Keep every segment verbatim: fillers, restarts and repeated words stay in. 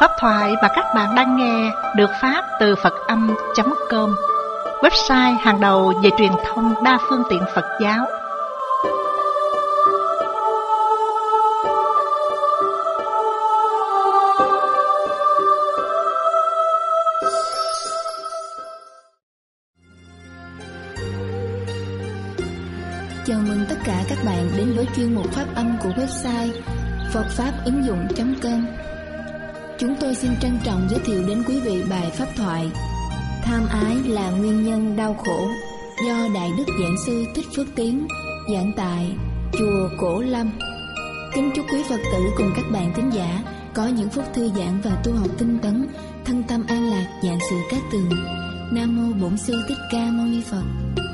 Pháp thoại mà các bạn đang nghe được phát từ Phật âm chấm com, website hàng đầu về truyền thông đa phương tiện Phật giáo. Chào mừng tất cả các bạn đến với chuyên mục Pháp âm của website Phật Pháp ứng dụng chấm com. Chúng tôi xin trân trọng giới thiệu đến quý vị bài pháp thoại Tham ái là nguyên nhân đau khổ, do Đại Đức Giảng Sư Thích Phước Tiến giảng tại Chùa Cổ Lâm. Kính chúc quý Phật tử cùng các bạn thính giả có những phút thư giãn và tu học tinh tấn, thân tâm an lạc, vạn sự cát tường. Nam mô Bổn Sư Thích Ca Mâu Ni Phật.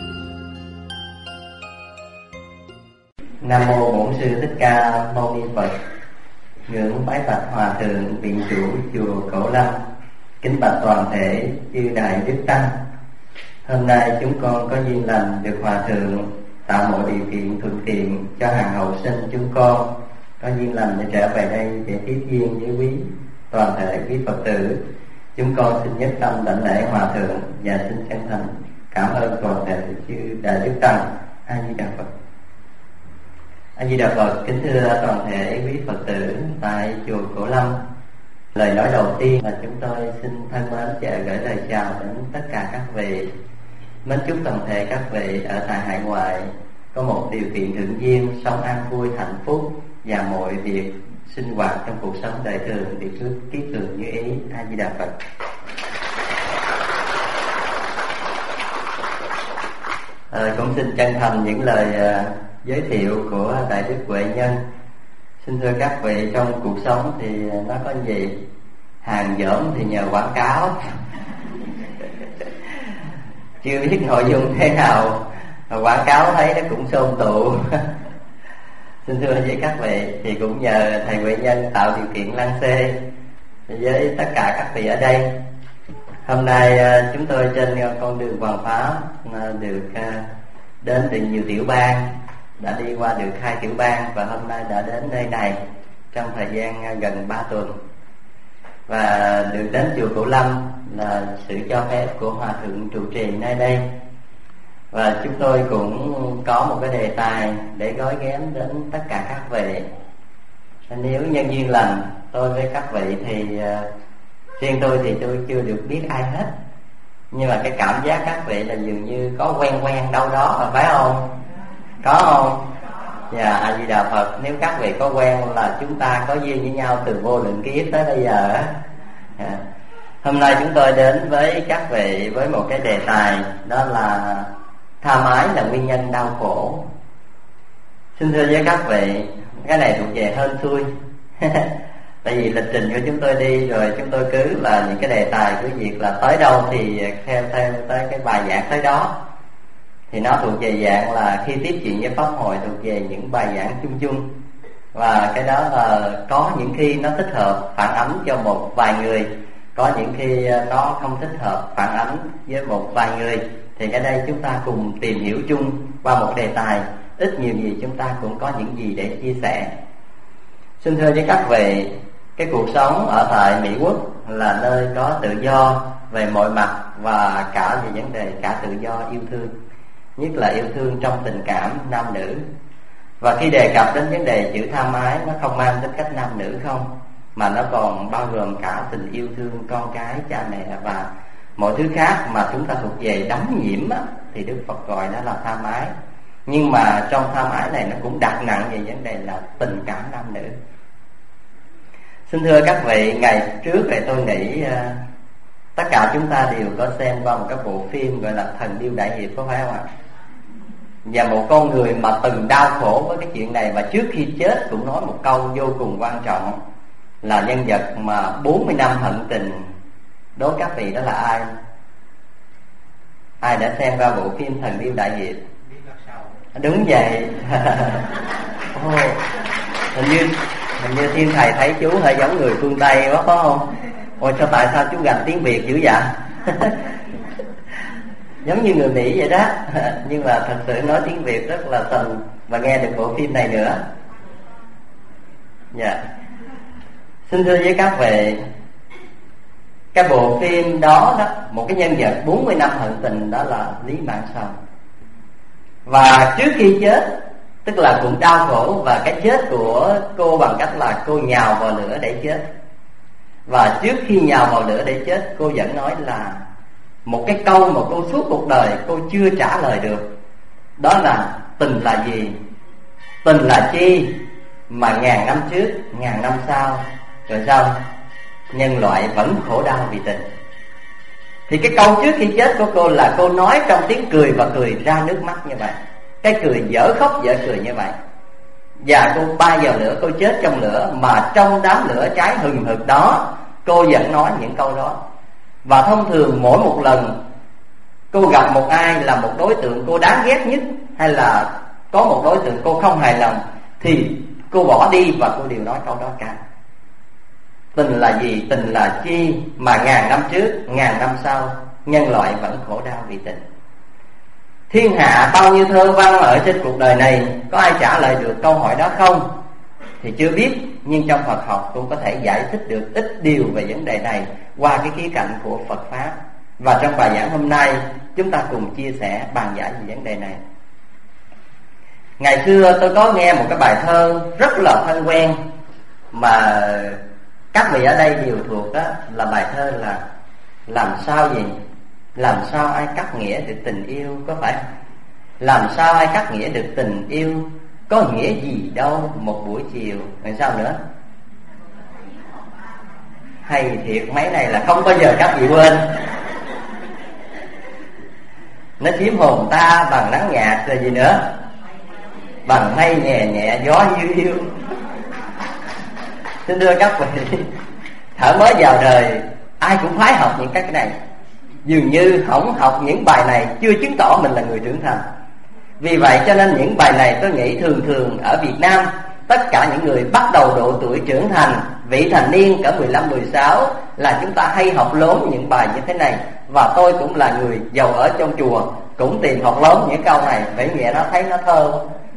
Nam mô Bổn Sư Thích Ca Mâu Ni Phật. Ngưỡng bái bạch Hòa thượng viện chủ chùa Cổ Lâm, kính bạch toàn thể chư đại đức tăng. Hôm nay chúng con có duyên lành được Hòa thượng tạo mọi điều kiện thuận tiện cho hàng hậu sinh chúng con có duyên lành để trở về đây để tiếp duyên với quý toàn thể quý Phật tử. Chúng con xin nhất tâm đảnh lễ Hòa thượng và xin chân thành cảm ơn toàn thể chư đại đức tăng. A Di Đà Phật. A Di Đà Phật. Kính thưa toàn thể quý Phật tử tại chùa Cổ Lâm, lời nói đầu tiên là chúng tôi xin thân mến và gửi lời chào đến tất cả các vị. Mến chúc toàn thể các vị ở tại hải ngoại có một điều kiện thượng duyên, sống an vui hạnh phúc và mọi việc sinh hoạt trong cuộc sống đời thường được cứ kiết tường như ý. A Di Đà Phật. À, cũng xin chân thành những lời uh, giới thiệu của Đại Đức Huệ Nhân. Xin thưa các vị, trong cuộc sống thì nó có gì? Hàng dởm thì nhờ quảng cáo. Chưa biết nội dung thế nào, quảng cáo thấy nó cũng xôn tụ. Xin thưa với các vị, thì cũng nhờ Thầy Huệ Nhân tạo điều kiện lăng xê với tất cả các vị ở đây. Hôm nay chúng tôi trên con đường Hoàng Pháp được đến từ nhiều tiểu bang, đã đi qua được hai tiểu bang và hôm nay đã đến nơi này trong thời gian gần ba tuần. Và được đến chùa Cổ Lâm là sự cho phép của Hòa thượng trụ trì nơi đây. Và chúng tôi cũng có một cái đề tài để gói ghém đến tất cả các vị. Nếu nhân duyên lành tôi với các vị thì uh, riêng tôi thì tôi chưa được biết ai hết, nhưng mà cái cảm giác các vị là dường như có quen quen đâu đó, phải không? Có không? Dạ, A Di Đà Phật. Nếu các vị có quen là chúng ta có duyên với nhau từ vô lượng kiếp tới bây giờ. Dạ. Hôm nay chúng tôi đến với các vị với một cái đề tài, đó là tham ái là nguyên nhân đau khổ. Xin thưa với các vị, cái này thuộc về hên xui. Tại vì lịch trình của chúng tôi đi rồi, chúng tôi cứ là những cái đề tài của việc là tới đâu thì theo theo tới cái bài giảng tới đó. Thì nó thuộc về dạng là khi tiếp chuyện với Pháp hội thuộc về những bài giảng chung chung. Và cái đó là có những khi nó thích hợp phản ánh cho một vài người, có những khi nó không thích hợp phản ánh với một vài người. Thì cái đây chúng ta cùng tìm hiểu chung qua một đề tài, ít nhiều gì chúng ta cũng có những gì để chia sẻ. Xin thưa với các vị, cái cuộc sống ở tại Mỹ Quốc là nơi có tự do về mọi mặt và cả về vấn đề cả tự do yêu thương, nhất là yêu thương trong tình cảm nam nữ. Và khi đề cập đến vấn đề chữ tham ái, nó không mang tính cách nam nữ không, mà nó còn bao gồm cả tình yêu thương con cái, cha mẹ và mọi thứ khác mà chúng ta thuộc về đắm nhiễm á, thì Đức Phật gọi đó là tham ái. Nhưng mà trong tham ái này nó cũng đặt nặng về vấn đề là tình cảm nam nữ. Xin thưa các vị, ngày trước thì tôi nghĩ uh, tất cả chúng ta đều có xem qua một cái bộ phim gọi là Thần Điêu Đại Hiệp, có phải không ạ? Và một con người mà từng đau khổ với cái chuyện này, và trước khi chết cũng nói một câu vô cùng quan trọng, là nhân vật mà bốn mươi năm hận tình. Đố các vị đó là ai? Ai đã xem qua bộ phim Thần Điêu Đại Hiệp? Đúng vậy. Oh, hình như hình như thiên thầy thấy chú hơi giống người phương Tây quá, phải không? Ôi sao tại sao chú gành tiếng Việt dữ vậy? Giống như người Mỹ vậy đó. Nhưng mà thật sự nói tiếng Việt rất là tình và nghe được bộ phim này nữa. Dạ. Xin thưa với các vị, Cái bộ phim đó đó, một cái nhân vật bốn mươi năm hận tình, đó là Lý Mãn Sầu. Và trước khi chết, tức là cũng đau khổ, và cái chết của cô bằng cách là cô nhào vào lửa để chết. Và trước khi nhào vào lửa để chết, cô vẫn nói là một cái câu mà cô suốt cuộc đời cô chưa trả lời được. Đó là tình là gì? Tình là chi mà ngàn năm trước, ngàn năm sau, rồi sao nhân loại vẫn khổ đau vì tình. Thì cái câu trước khi chết của cô là cô nói trong tiếng cười và cười ra nước mắt như vậy. Cái cười dở khóc dở cười như vậy. Và cô bay vào lửa, cô chết trong lửa, mà trong đám lửa cháy hừng hực đó cô vẫn nói những câu đó. Và thông thường mỗi một lần cô gặp một ai là một đối tượng cô đáng ghét nhất, hay là có một đối tượng cô không hài lòng, thì cô bỏ đi và cô đều nói câu đó cả. Tình là gì? Tình là chi mà ngàn năm trước, ngàn năm sau, nhân loại vẫn khổ đau vì tình. Thiên hạ bao nhiêu thơ văn ở trên cuộc đời này, có ai trả lời được câu hỏi đó không? Thì chưa biết, nhưng trong Phật học cũng có thể giải thích được ít điều về vấn đề này qua cái khía cạnh của Phật Pháp. Và trong bài giảng hôm nay, chúng ta cùng chia sẻ bàn giải về vấn đề này. Ngày xưa tôi có nghe một cái bài thơ rất là thân quen, mà các vị ở đây đều thuộc, đó là bài thơ là làm sao gì? Làm sao ai cắt nghĩa được tình yêu, có phải? Làm sao ai cắt nghĩa được tình yêu, có nghĩa gì đâu một buổi chiều. Rồi sao nữa? Hay thiệt, mấy này là không bao giờ các vị quên. Nó chiếm hồn ta bằng nắng nhạt, rồi gì nữa? Bằng mây nhẹ nhẹ gió như yêu. Xin thưa các vị, thở mới vào đời ai cũng phải học những cái này. Dường như không học những bài này chưa chứng tỏ mình là người trưởng thành. Vì vậy cho nên những bài này tôi nghĩ thường thường ở Việt Nam, tất cả những người bắt đầu độ tuổi trưởng thành, vị thành niên cỡ mười lăm, mười sáu, là chúng ta hay học lốn những bài như thế này. Và tôi cũng là người giàu ở trong chùa, cũng tìm học lốn những câu này, bởi nghĩa nó thấy nó thơ.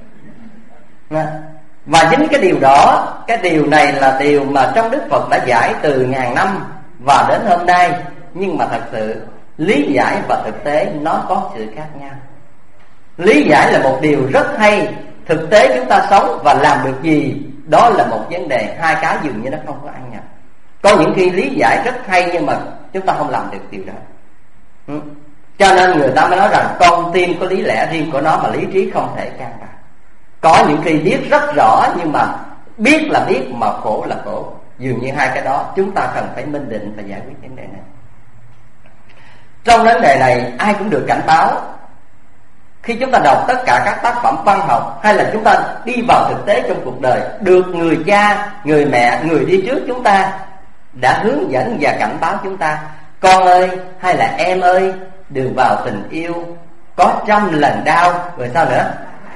Và chính cái điều đó, cái điều này là điều mà trong Đức Phật đã giải từ ngàn năm và đến hôm nay. Nhưng mà thật sự lý giải và thực tế nó có sự khác nhau. Lý giải là một điều rất hay, thực tế chúng ta sống và làm được gì, đó là một vấn đề. Hai cái dường như nó không có ăn nhập. Có những khi lý giải rất hay nhưng mà chúng ta không làm được điều đó. ừ. Cho nên người ta mới nói rằng con tim có lý lẽ riêng của nó mà lý trí không thể can đảm. Có những khi biết rất rõ nhưng mà biết là biết mà khổ là khổ. Dường như hai cái đó chúng ta cần phải minh định và giải quyết vấn đề này. Trong vấn đề này ai cũng được cảnh báo. Khi chúng ta đọc tất cả các tác phẩm văn học, hay là chúng ta đi vào thực tế trong cuộc đời, được người cha, người mẹ, người đi trước chúng ta đã hướng dẫn và cảnh báo chúng ta: con ơi hay là em ơi, đừng vào tình yêu, có trăm lần đau. Rồi sao nữa?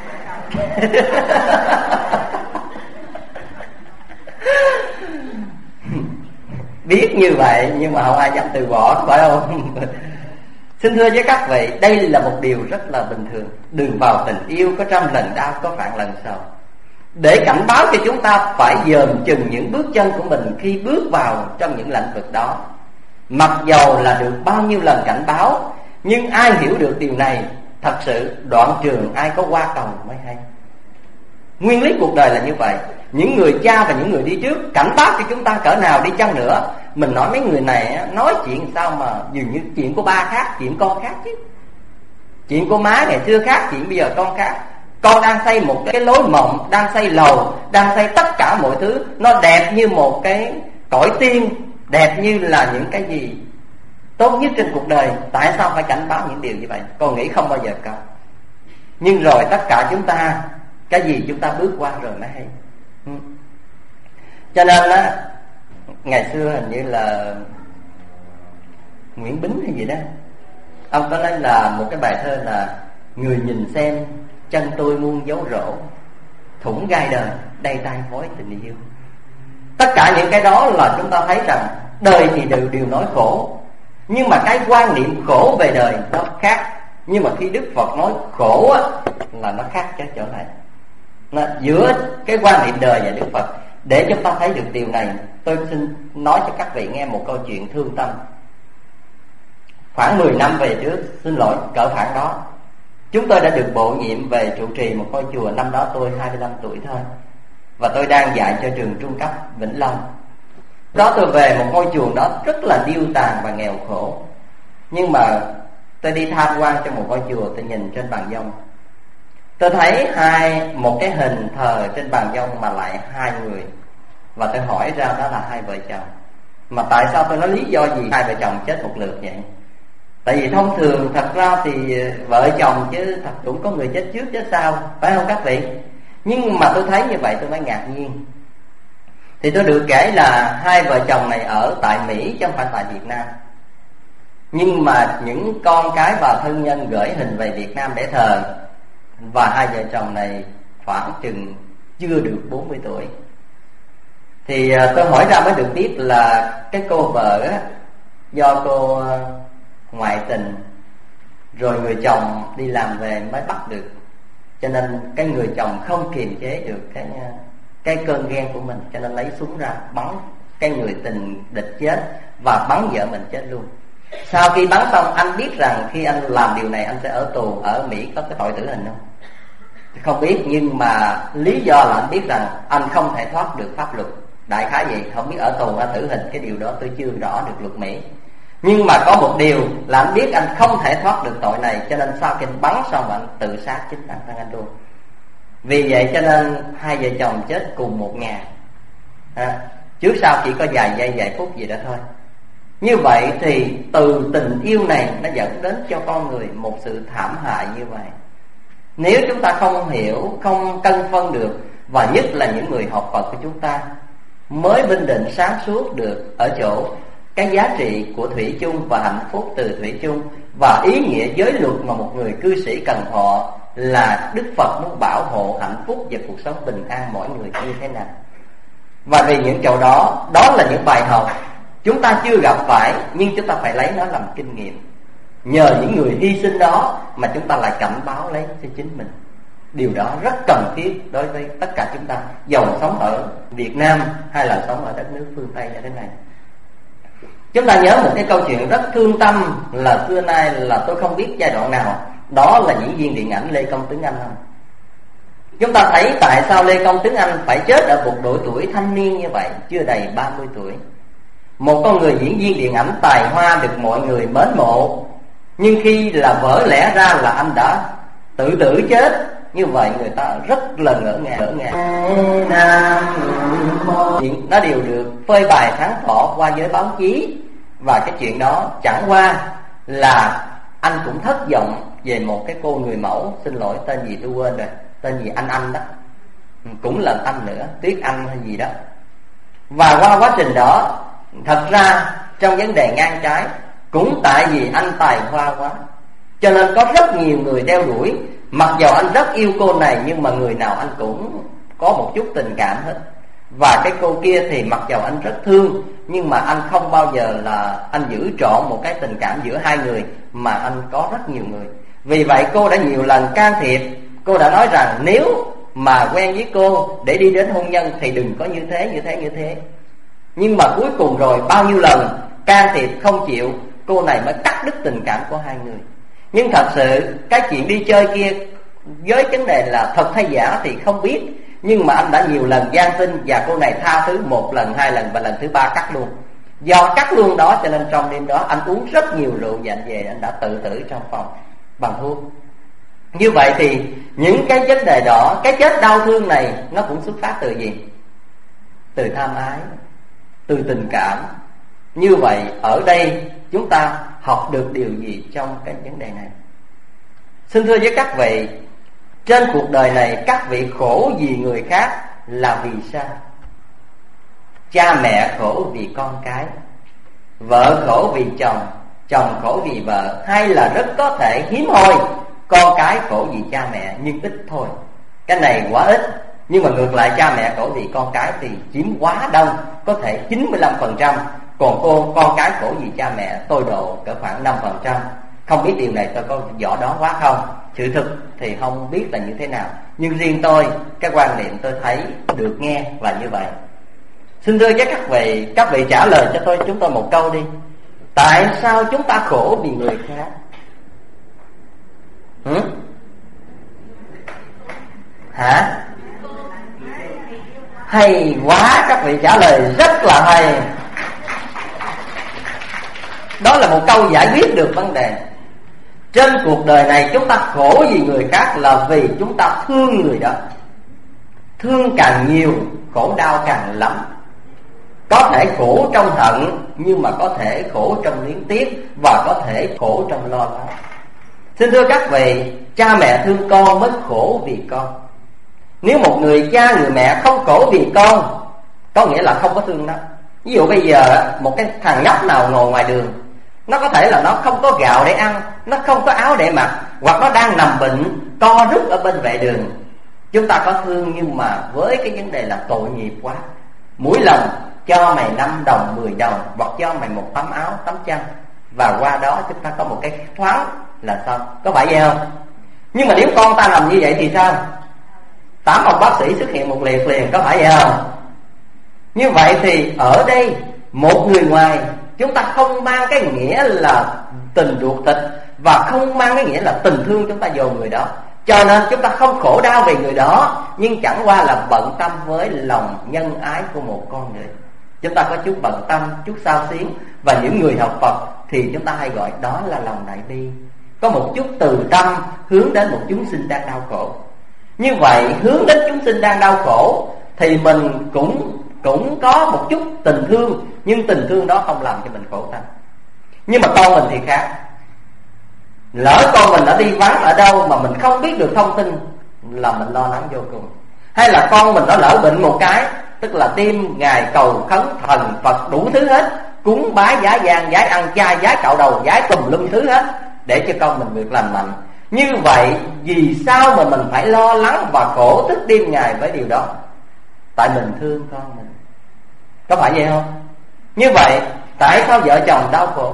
Biết như vậy nhưng mà không ai dám từ bỏ, phải không? Xin thưa với các vị, đây là một điều rất là bình thường. Đừng vào tình yêu, có trăm lần đau, có vạn lần sầu. Để cảnh báo cho chúng ta phải dòm chừng những bước chân của mình khi bước vào trong những lĩnh vực đó. Mặc dầu là được bao nhiêu lần cảnh báo, nhưng ai hiểu được điều này, thật sự đoạn trường ai có qua cầu mới hay. Nguyên lý cuộc đời là như vậy. Những người cha và những người đi trước cảnh báo cho chúng ta cỡ nào đi chăng nữa, mình nói mấy người này nói chuyện sao mà dường như chuyện của ba khác, chuyện con khác chứ. Chuyện của má ngày xưa khác, chuyện bây giờ con khác. Con đang xây một cái lối mộng, đang xây lầu, đang xây tất cả mọi thứ, nó đẹp như một cái cõi tiên, đẹp như là những cái gì tốt nhất trên cuộc đời. Tại sao phải cảnh báo những điều như vậy? Con nghĩ không bao giờ có. Nhưng rồi tất cả chúng ta, cái gì chúng ta bước qua rồi mới hay. ừ. Cho nên á, ngày xưa hình như là Nguyễn Bính hay gì đó, ông có nói là một cái bài thơ là: người nhìn xem chân tôi muôn dấu rỗ, thủng gai đời đầy tay phối tình yêu. Tất cả những cái đó là chúng ta thấy rằng đời thì đều đều nói khổ, nhưng mà cái quan niệm khổ về đời nó khác. Nhưng mà khi Đức Phật nói khổ á, là nó khác cái chỗ này. Nó giữa cái quan niệm đời và Đức Phật. Để chúng ta thấy được điều này, tôi xin nói cho các vị nghe một câu chuyện thương tâm. khoảng mười năm về trước, xin lỗi cỡ khoảng đó, chúng tôi đã được bổ nhiệm về trụ trì một ngôi chùa. Năm đó tôi hai mươi lăm tuổi thôi, và tôi đang dạy cho trường trung cấp Vĩnh Long. Đó tôi về một ngôi chùa đó rất là điêu tàn và nghèo khổ. Nhưng mà tôi đi tham quan trong một ngôi chùa, tôi nhìn trên bàn dông, tôi thấy hai một cái hình thờ trên bàn dông mà lại hai người. Và tôi hỏi ra đó là hai vợ chồng. Mà tại sao tôi nói lý do gì hai vợ chồng chết một lượt vậy? Tại vì thông thường thật ra thì vợ chồng chứ thật cũng có người chết trước chứ sao, phải không các vị? Nhưng mà tôi thấy như vậy tôi mới ngạc nhiên. Thì tôi được kể là hai vợ chồng này ở tại Mỹ chứ không phải tại Việt Nam. Nhưng mà những con cái và thân nhân gửi hình về Việt Nam để thờ. Và hai vợ chồng này khoảng chừng chưa được bốn mươi tuổi. Thì tôi hỏi ra mới được biết là cái cô vợ á, do cô ngoại tình, rồi người chồng đi làm về mới bắt được, cho nên cái người chồng không kiềm chế được cái cái cơn ghen của mình, cho nên lấy súng ra bắn cái người tình địch chết và bắn vợ mình chết luôn. Sau khi bắn xong, anh biết rằng khi anh làm điều này anh sẽ ở tù. Ở Mỹ có cái tội tử hình không? Không biết, nhưng mà lý do là anh biết rằng anh không thể thoát được pháp luật. Đại khái vậy, không biết ở tù hay tử hình, cái điều đó tôi chưa rõ được luật Mỹ. Nhưng mà có một điều là anh biết anh không thể thoát được tội này, cho nên sau khi anh bắn xong anh tự sát chính bản thân anh luôn. Vì vậy cho nên hai vợ chồng chết cùng một nhà à, trước sau chỉ có vài giây vài phút gì đó thôi. Như vậy thì từ tình yêu này nó dẫn đến cho con người một sự thảm hại như vậy. Nếu chúng ta không hiểu, không cân phân được, và nhất là những người học Phật của chúng ta, mới bình định sáng suốt được ở chỗ cái giá trị của thủy chung và hạnh phúc từ thủy chung, và ý nghĩa giới luật mà một người cư sĩ cần thọ là Đức Phật muốn bảo hộ hạnh phúc và cuộc sống bình an mỗi người như thế nào. Và vì những chỗ đó, đó là những bài học chúng ta chưa gặp phải, nhưng chúng ta phải lấy nó làm kinh nghiệm. Nhờ những người hy sinh đó mà chúng ta lại cảnh báo lấy cho chính mình. Điều đó rất cần thiết đối với tất cả chúng ta, dầu sống ở Việt Nam hay là sống ở đất nước phương Tây như thế này. Chúng ta nhớ một cái câu chuyện rất thương tâm là xưa nay là tôi không biết giai đoạn nào, đó là diễn viên điện ảnh Lê Công Tuấn Anh không? Chúng ta thấy tại sao Lê Công Tuấn Anh phải chết ở một độ tuổi thanh niên như vậy, chưa đầy ba mươi tuổi. Một con người diễn viên điện ảnh tài hoa được mọi người mến mộ, nhưng khi là vỡ lẽ ra là anh đã tự tử chết, như vậy người ta rất là ngỡ ngàng. Ngỡ ngàng. Nó đều được phơi bày sáng tỏ qua giới báo chí. Và cái chuyện đó chẳng qua là anh cũng thất vọng về một cái cô người mẫu, xin lỗi tên gì tôi quên rồi, tên gì Anh Anh đó, cũng là anh nữa, Tuyết Anh hay gì đó. Và qua quá trình đó, thật ra trong vấn đề ngang trái, cũng tại vì anh tài hoa quá, cho nên có rất nhiều người đeo đuổi. Mặc dầu anh rất yêu cô này, nhưng mà người nào anh cũng có một chút tình cảm hết. Và cái cô kia thì mặc dầu anh rất thương, nhưng mà anh không bao giờ là anh giữ trọn một cái tình cảm giữa hai người, mà anh có rất nhiều người. Vì vậy cô đã nhiều lần can thiệp. Cô đã nói rằng nếu mà quen với cô để đi đến hôn nhân thì đừng có như thế, như thế, như thế. Nhưng mà cuối cùng rồi bao nhiêu lần can thiệp không chịu, cô này mới cắt đứt tình cảm của hai người. Nhưng thật sự cái chuyện đi chơi kia, với vấn đề là thật hay giả thì không biết, nhưng mà anh đã nhiều lần gian xin, và cô này tha thứ một lần, hai lần, và lần thứ ba cắt luôn. Do cắt luôn đó cho nên trong đêm đó anh uống rất nhiều rượu và anh về anh đã tự tử trong phòng bằng thuốc. Như vậy thì những cái vấn đề đó, cái chết đau thương này nó cũng xuất phát từ gì? Từ tham ái, từ tình cảm. Như vậy ở đây chúng ta học được điều gì trong cái vấn đề này? Xin thưa với các vị, trên cuộc đời này các vị khổ vì người khác là vì sao? Cha mẹ khổ vì con cái, vợ khổ vì chồng, chồng khổ vì vợ, hay là rất có thể hiếm hoi con cái khổ vì cha mẹ nhưng ít thôi. Cái này quá ít. Nhưng mà ngược lại cha mẹ khổ vì con cái thì chiếm quá đông, có thể chín mươi lăm phần trăm. Còn cô con cái khổ vì cha mẹ tôi độ cỡ khoảng năm phần trăm. Không biết điều này tôi có rõ đó quá không? Sự thực thì không biết là như thế nào, nhưng riêng tôi, cái quan niệm tôi thấy được nghe là như vậy. Xin thưa với các vị, các vị trả lời cho tôi chúng tôi một câu đi. Tại sao chúng ta khổ vì người khác? Hử? Hả? Hay quá, các vị trả lời rất là hay. Đó là một câu giải quyết được vấn đề. Trên cuộc đời này chúng ta khổ vì người khác là vì chúng ta thương người đó. Thương càng nhiều, khổ đau càng lắm. Có thể khổ trong hận, nhưng mà có thể khổ trong luyến tiếc, và có thể khổ trong lo lắng. Xin thưa các vị, cha mẹ thương con mới khổ vì con. Nếu một người cha người mẹ không khổ vì con, có nghĩa là không có thương nó. Ví dụ bây giờ một cái thằng nhóc nào ngồi ngoài đường, nó có thể là nó không có gạo để ăn, nó không có áo để mặc, hoặc nó đang nằm bệnh co rúm ở bên vệ đường. Chúng ta có thương, nhưng mà với cái vấn đề là tội nghiệp quá. Mỗi lần cho mày năm đồng, mười đồng, hoặc cho mày một tấm áo, tấm chăn, và qua đó chúng ta có một cái thoáng là sao? Có phải vậy không? Nhưng mà nếu con ta làm như vậy thì sao? Tám ông bác sĩ xuất hiện một liệt liền, có phải vậy không? Như vậy thì ở đây một người ngoài, chúng ta không mang cái nghĩa là tình ruột thịt, và không mang cái nghĩa là tình thương chúng ta dồn người đó. Cho nên chúng ta không khổ đau về người đó, nhưng chẳng qua là bận tâm với lòng nhân ái của một con người. Chúng ta có chút bận tâm, chút xao xuyến. Và những người học Phật thì chúng ta hay gọi đó là lòng đại bi. Có một chút từ tâm hướng đến một chúng sinh đang đau khổ. Như vậy hướng đến chúng sinh đang đau khổ thì mình cũng cũng có một chút tình thương, nhưng tình thương đó không làm cho mình khổ tâm. Nhưng mà con mình thì khác. Lỡ con mình đã đi vắng ở đâu mà mình không biết được thông tin là mình lo lắng vô cùng. Hay là con mình nó lỡ bệnh một cái, tức là tim ngài cầu khấn thần Phật đủ thứ hết, cúng bái giá giang, giái ăn chay, giái cạo đầu, giái tùm lum thứ hết, để cho con mình được lành mạnh. Như vậy vì sao mà mình phải lo lắng và khổ thức đêm ngày với điều đó? Tại mình thương con mình. Có phải vậy không? Như vậy tại sao vợ chồng đau khổ?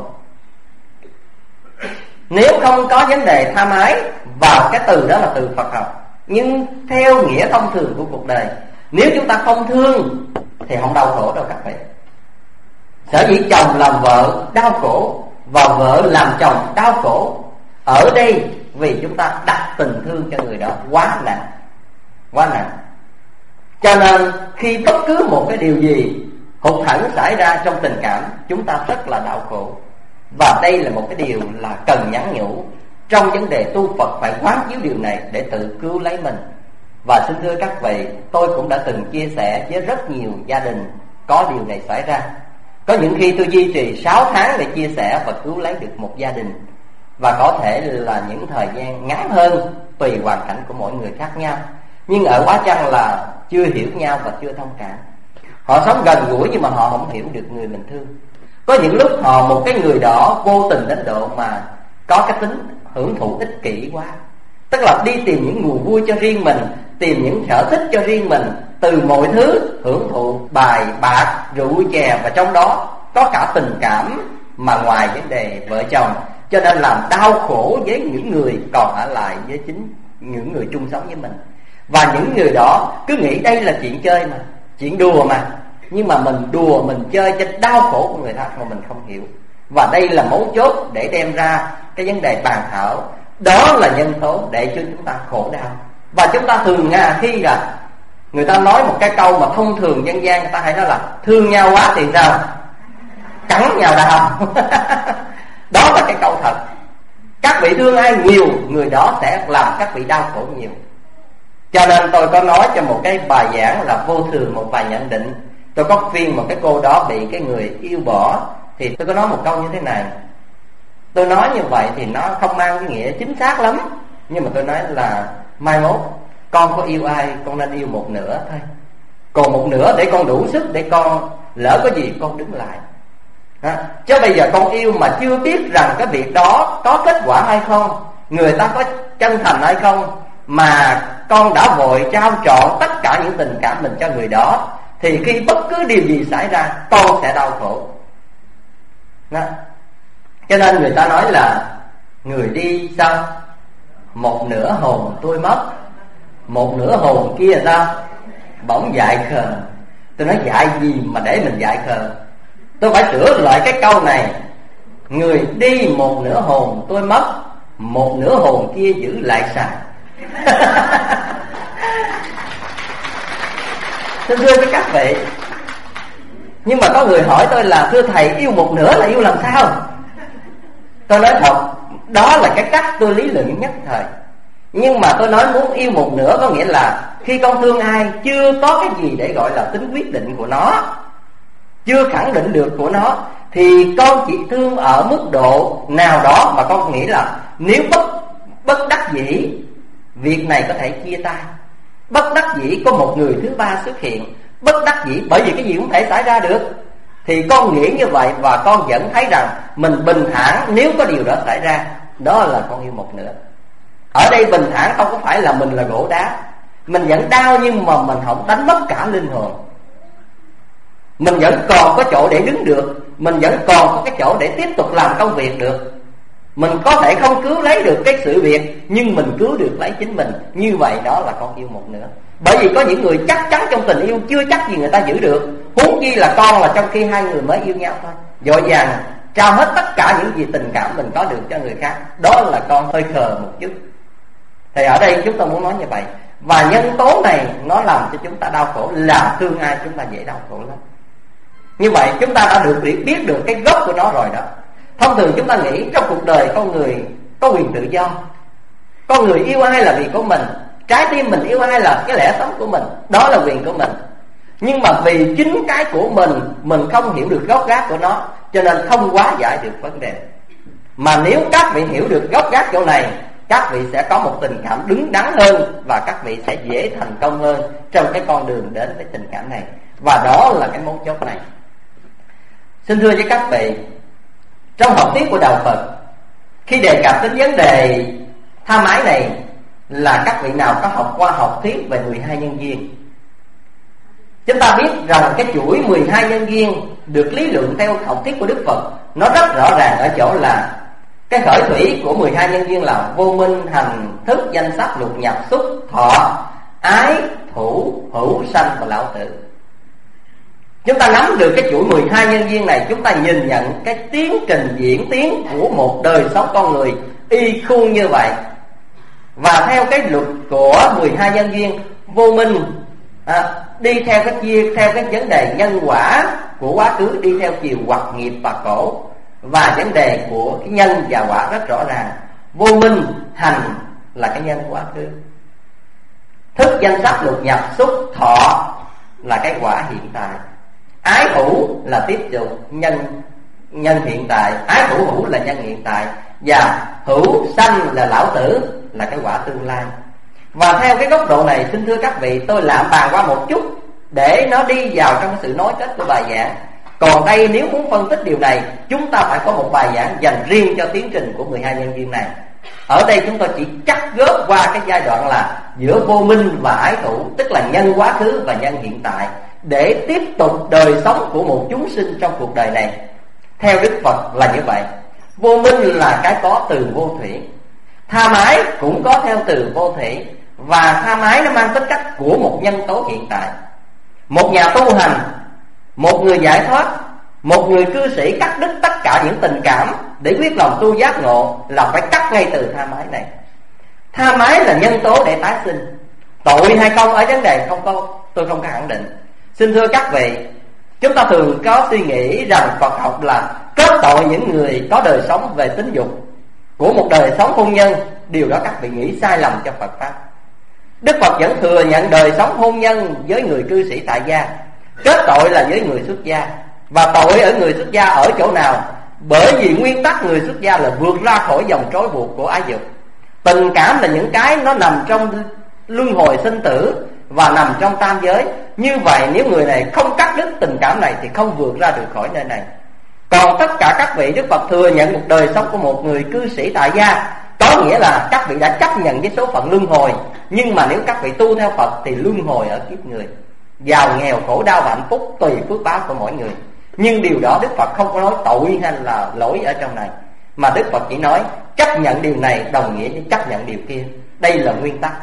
Nếu không có vấn đề tham ái, vào cái từ đó là từ Phật học, nhưng theo nghĩa thông thường của cuộc đời, nếu chúng ta không thương thì không đau khổ đâu các vị. Sở dĩ chồng làm vợ đau khổ và vợ làm chồng đau khổ ở đây vì chúng ta đặt tình thương cho người đó quá nặng, quá nặng. Cho nên khi bất cứ một cái điều gì hụt hẫng xảy ra trong tình cảm, chúng ta rất là đau khổ. Và đây là một cái điều là cần nhắn nhủ. Trong vấn đề tu Phật phải quán chiếu điều này để tự cứu lấy mình. Và xin thưa các vị, tôi cũng đã từng chia sẻ với rất nhiều gia đình có điều này xảy ra. Có những khi tôi duy trì sáu tháng để chia sẻ và cứu lấy được một gia đình, và có thể là những thời gian ngắn hơn tùy hoàn cảnh của mỗi người khác nhau. Nhưng ở quá chăng là chưa hiểu nhau và chưa thông cảm. Họ sống gần gũi nhưng mà họ không hiểu được người mình thương. Có những lúc họ một cái người đó vô tình đến độ mà có cái tính hưởng thụ ích kỷ quá, tức là đi tìm những nguồn vui cho riêng mình, tìm những sở thích cho riêng mình, từ mọi thứ hưởng thụ bài bạc, rượu chè, và trong đó có cả tình cảm mà ngoài vấn đề vợ chồng. Cho nên làm đau khổ với những người còn ở lại với chính những người chung sống với mình. Và những người đó cứ nghĩ đây là chuyện chơi mà, chuyện đùa mà, nhưng mà mình đùa, mình chơi cho đau khổ của người khác mà mình không hiểu. Và đây là mấu chốt để đem ra cái vấn đề bàn thảo. Đó là nhân tố để cho chúng ta khổ đau. Và chúng ta thường nghe khi là người ta nói một cái câu mà thông thường dân gian, người ta hay nói là thương nhau quá thì sao? Cắn nhau đau. Đó là cái câu thật. Các vị thương ai nhiều, người đó sẽ làm các vị đau khổ nhiều. Cho nên tôi có nói cho một cái bài giảng là vô thường một vài nhận định. Tôi có khuyên một cái cô đó bị cái người yêu bỏ, thì tôi có nói một câu như thế này. Tôi nói như vậy thì nó không mang cái nghĩa chính xác lắm, nhưng mà tôi nói là mai mốt con có yêu ai, con nên yêu một nửa thôi. Còn một nửa để con đủ sức, để con lỡ có gì con đứng lại. À, chứ bây giờ con yêu mà chưa biết rằng cái việc đó có kết quả hay không, người ta có chân thành hay không, mà con đã vội trao trọn tất cả những tình cảm mình cho người đó, thì khi bất cứ điều gì xảy ra con sẽ đau khổ. Đó. Cho nên người ta nói là người đi sao? Một nửa hồn tôi mất, một nửa hồn kia sao? Bỗng dại khờ. Tôi nói dại gì mà để mình dại khờ? Tôi phải sửa lại cái câu này. người đi một nửa hồn tôi mất, một nửa hồn kia giữ lại xài. Thưa thưa với các vị, nhưng mà có người hỏi tôi là thưa thầy, yêu một nửa là yêu làm sao? Tôi nói thật, đó là cái cách tôi lý luận nhất thời. Nhưng mà tôi nói muốn yêu một nửa có nghĩa là khi con thương ai chưa có cái gì để gọi là tính quyết định của nó, chưa khẳng định được của nó, thì con chỉ thương ở mức độ nào đó mà con nghĩ là nếu bất bất đắc dĩ việc này có thể chia tay, bất đắc dĩ có một người thứ ba xuất hiện, bất đắc dĩ bởi vì cái gì cũng thể xảy ra được, thì con nghĩ như vậy và con vẫn thấy rằng mình bình thản nếu có điều đó xảy ra. Đó là con yêu một nửa. Ở đây bình thản không có phải là mình là gỗ đá, mình vẫn đau nhưng mà mình không đánh mất cả linh hồn. Mình vẫn còn có chỗ để đứng được, mình vẫn còn có cái chỗ để tiếp tục làm công việc được. Mình có thể không cứu lấy được cái sự việc, nhưng mình cứu được lấy chính mình. Như vậy đó là con yêu một nửa. Bởi vì có những người chắc chắn trong tình yêu chưa chắc gì người ta giữ được, huống chi là con, là trong khi hai người mới yêu nhau thôi, vội vàng trao hết tất cả những gì tình cảm mình có được cho người khác. Đó là con hơi khờ một chút. Thì ở đây chúng ta muốn nói như vậy. Và nhân tố này nó làm cho chúng ta đau khổ, làm thương ai chúng ta dễ đau khổ lắm. Như vậy chúng ta đã được biết được cái gốc của nó rồi đó. Thông thường chúng ta nghĩ trong cuộc đời con người có quyền tự do, con người yêu ai là vì của mình, trái tim mình yêu ai là cái lẽ sống của mình, đó là quyền của mình. Nhưng mà vì chính cái của mình, mình không hiểu được gốc gác của nó, cho nên không hóa giải được vấn đề. Mà nếu các vị hiểu được gốc gác chỗ này, các vị sẽ có một tình cảm đứng đắn hơn, và các vị sẽ dễ thành công hơn trong cái con đường đến với tình cảm này. Và đó là cái mấu chốt này. Xin thưa với các vị, trong học thuyết của Đạo Phật, khi đề cập đến vấn đề tha mái này, là các vị nào có học qua học thuyết về mười hai nhân duyên. Chúng ta biết rằng cái chuỗi mười hai nhân duyên được lý luận theo học thuyết của Đức Phật, nó rất rõ ràng ở chỗ là cái khởi thủy của mười hai nhân duyên là vô minh, hành, thức, danh sắc, lục nhập, xúc, thọ, ái, thủ, hữu, sanh và lão tử. Chúng ta nắm được cái chuỗi mười hai nhân duyên này, chúng ta nhìn nhận cái tiến trình diễn tiến của một đời sống con người y khuôn như vậy. Và theo cái luật của mười hai nhân duyên, vô minh à, đi theo cái chia theo cái vấn đề nhân quả của quá khứ, đi theo chiều hoặc nghiệp và khổ. Và vấn đề của cái nhân và quả rất rõ ràng. Vô minh, hành là cái nhân quá khứ, thức, danh sắc, lục nhập, xúc, thọ là cái quả hiện tại, ái thủ là tiếp tục nhân nhân hiện tại, ái thủ hữu là nhân hiện tại, và hữu sanh là lão tử là cái quả tương lai. Và theo cái góc độ này, xin thưa các vị, tôi lạm bàn qua một chút để nó đi vào trong sự nói kết của bài giảng. Còn đây nếu muốn phân tích điều này, chúng ta phải có một bài giảng dành riêng cho tiến trình của mười hai nhân duyên này. Ở đây chúng tôi chỉ cắt góp qua cái giai đoạn là giữa vô minh và ái thủ, tức là nhân quá khứ và nhân hiện tại, để tiếp tục đời sống của một chúng sinh trong cuộc đời này. Theo Đức Phật là như vậy. Vô minh là cái có từ vô thủy, tha mái cũng có theo từ vô thủy, và tha mái nó mang tính cách của một nhân tố hiện tại. Một nhà tu hành, một người giải thoát, một người cư sĩ cắt đứt tất cả những tình cảm để quyết lòng tu giác ngộ là phải cắt ngay từ tha mái này. Tha mái là nhân tố để tái sinh. Tội hay không ở vấn đề không có, tôi không có khẳng định. Xin thưa các vị, chúng ta thường có suy nghĩ rằng Phật học là kết tội những người có đời sống về tính dục của một đời sống hôn nhân. Điều đó các vị nghĩ sai lầm cho Phật Pháp. Đức Phật vẫn thừa nhận đời sống hôn nhân với người cư sĩ tại gia, kết tội là với người xuất gia. Và tội ở người xuất gia ở chỗ nào? Bởi vì nguyên tắc người xuất gia là vượt ra khỏi vòng trói buộc của ái dục. Tình cảm là những cái nó nằm trong luân hồi sinh tử và nằm trong tam giới. Như vậy nếu người này không cắt đứt tình cảm này thì không vượt ra được khỏi nơi này. Còn tất cả các vị, Đức Phật thừa nhận một đời sống của một người cư sĩ tại gia, có nghĩa là các vị đã chấp nhận với số phận luân hồi. Nhưng mà nếu các vị tu theo Phật thì luân hồi ở kiếp người, giàu nghèo, khổ đau và hạnh phúc tùy phước báo của mỗi người. Nhưng điều đó Đức Phật không có nói tội hay là lỗi ở trong này, mà Đức Phật chỉ nói chấp nhận điều này đồng nghĩa với chấp nhận điều kia. Đây là nguyên tắc.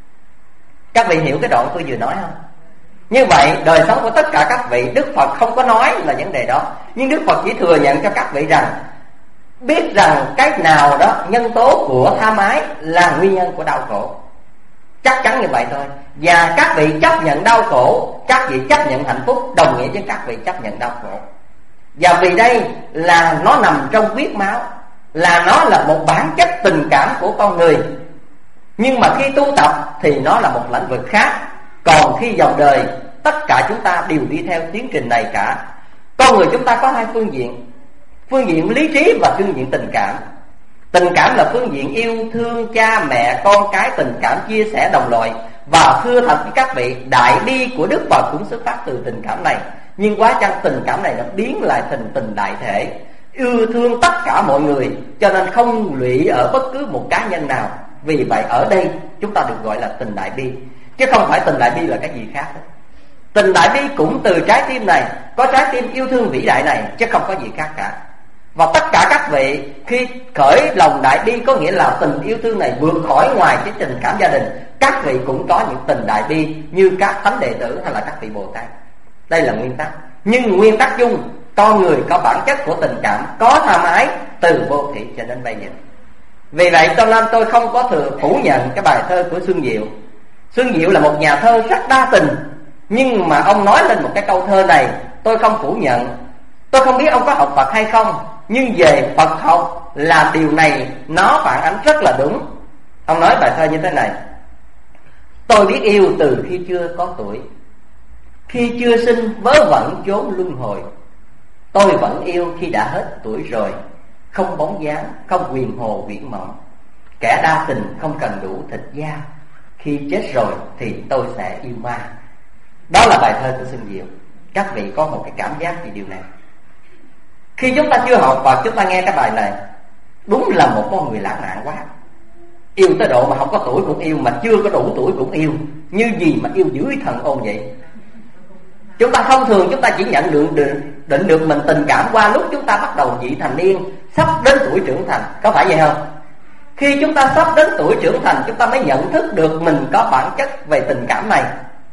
Các vị hiểu cái đoạn tôi vừa nói không? Như vậy đời sống của tất cả các vị, Đức Phật không có nói là vấn đề đó, nhưng Đức Phật chỉ thừa nhận cho các vị rằng biết rằng cái nào đó nhân tố của tham ái là nguyên nhân của đau khổ. Chắc chắn như vậy thôi. Và các vị chấp nhận đau khổ, các vị chấp nhận hạnh phúc, đồng nghĩa với các vị chấp nhận đau khổ. Và vì đây là nó nằm trong huyết máu, là nó là một bản chất tình cảm của con người. Nhưng mà khi tu tập thì nó là một lĩnh vực khác. Còn khi dòng đời, tất cả chúng ta đều đi theo tiến trình này cả. Con người chúng ta có hai phương diện: phương diện lý trí và phương diện tình cảm. Tình cảm là phương diện yêu thương cha mẹ, con cái, tình cảm chia sẻ đồng loại. Và thưa thật với các vị, đại bi của Đức Phật cũng xuất phát từ tình cảm này. Nhưng quá chăng tình cảm này nó biến lại thành tình đại thể, yêu thương tất cả mọi người, cho nên không lụy ở bất cứ một cá nhân nào. Vì vậy ở đây chúng ta được gọi là tình đại bi, chứ không phải tình đại bi là cái gì khác hết. Tình đại bi cũng từ trái tim này, có trái tim yêu thương vĩ đại này, chứ không có gì khác cả. Và tất cả các vị khi khởi lòng đại bi, có nghĩa là tình yêu thương này vượt khỏi ngoài cái tình cảm gia đình, các vị cũng có những tình đại bi như các thánh đệ tử hay là các vị Bồ Tát. Đây là nguyên tắc. Nhưng nguyên tắc chung, con người có bản chất của tình cảm, có tham ái từ vô thủy cho đến bây giờ. Vì vậy cho nên tôi không có thừa phủ nhận cái bài thơ của Xuân Diệu. Xuân Diệu là một nhà thơ rất đa tình, nhưng mà ông nói lên một cái câu thơ này, tôi không phủ nhận. Tôi không biết ông có học Phật hay không, nhưng về Phật học là điều này nó phản ánh rất là đúng. Ông nói bài thơ như thế này: tôi biết yêu từ khi chưa có tuổi, khi chưa sinh vớ vẩn chốn luân hồi. Tôi vẫn yêu khi đã hết tuổi rồi, không bóng dáng, không quyền hồ viễn mộng. Kẻ đa tình không cần đủ thịt da, khi chết rồi thì tôi sẽ yêu ma. Đó là bài thơ của Xuân Diệu. Các vị có một cái cảm giác về điều này. Khi chúng ta chưa học Phật, chúng ta nghe cái bài này, đúng là một con người lãng mạn quá. Yêu tới độ mà không có tuổi cũng yêu, mà chưa có đủ tuổi cũng yêu. Như gì mà yêu dưới thần ôn vậy. Chúng ta thông thường chúng ta chỉ nhận được định, định được mình tình cảm qua lúc chúng ta bắt đầu vị thành niên, sắp đến tuổi trưởng thành. Có phải vậy không? Khi chúng ta sắp đến tuổi trưởng thành, chúng ta mới nhận thức được mình có bản chất về tình cảm này.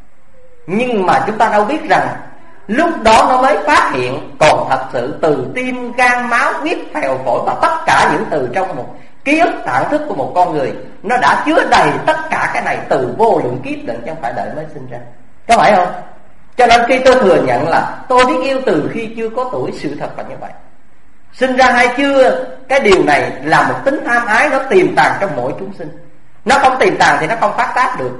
Nhưng mà chúng ta đâu biết rằng lúc đó nó mới phát hiện. Còn thật sự từ tim, gan, máu, huyết, phèo, phổi và tất cả những từ trong một ký ức tạng thức của một con người, nó đã chứa đầy tất cả cái này từ vô lượng kiếp lận, chứ không phải đợi mới sinh ra. Có phải không? Cho nên khi tôi thừa nhận là tôi biết yêu từ khi chưa có tuổi, sự thật là như vậy. Sinh ra hay chưa, cái điều này là một tính tham ái, nó tiềm tàng trong mỗi chúng sinh. Nó không tiềm tàng thì nó không phát tác được.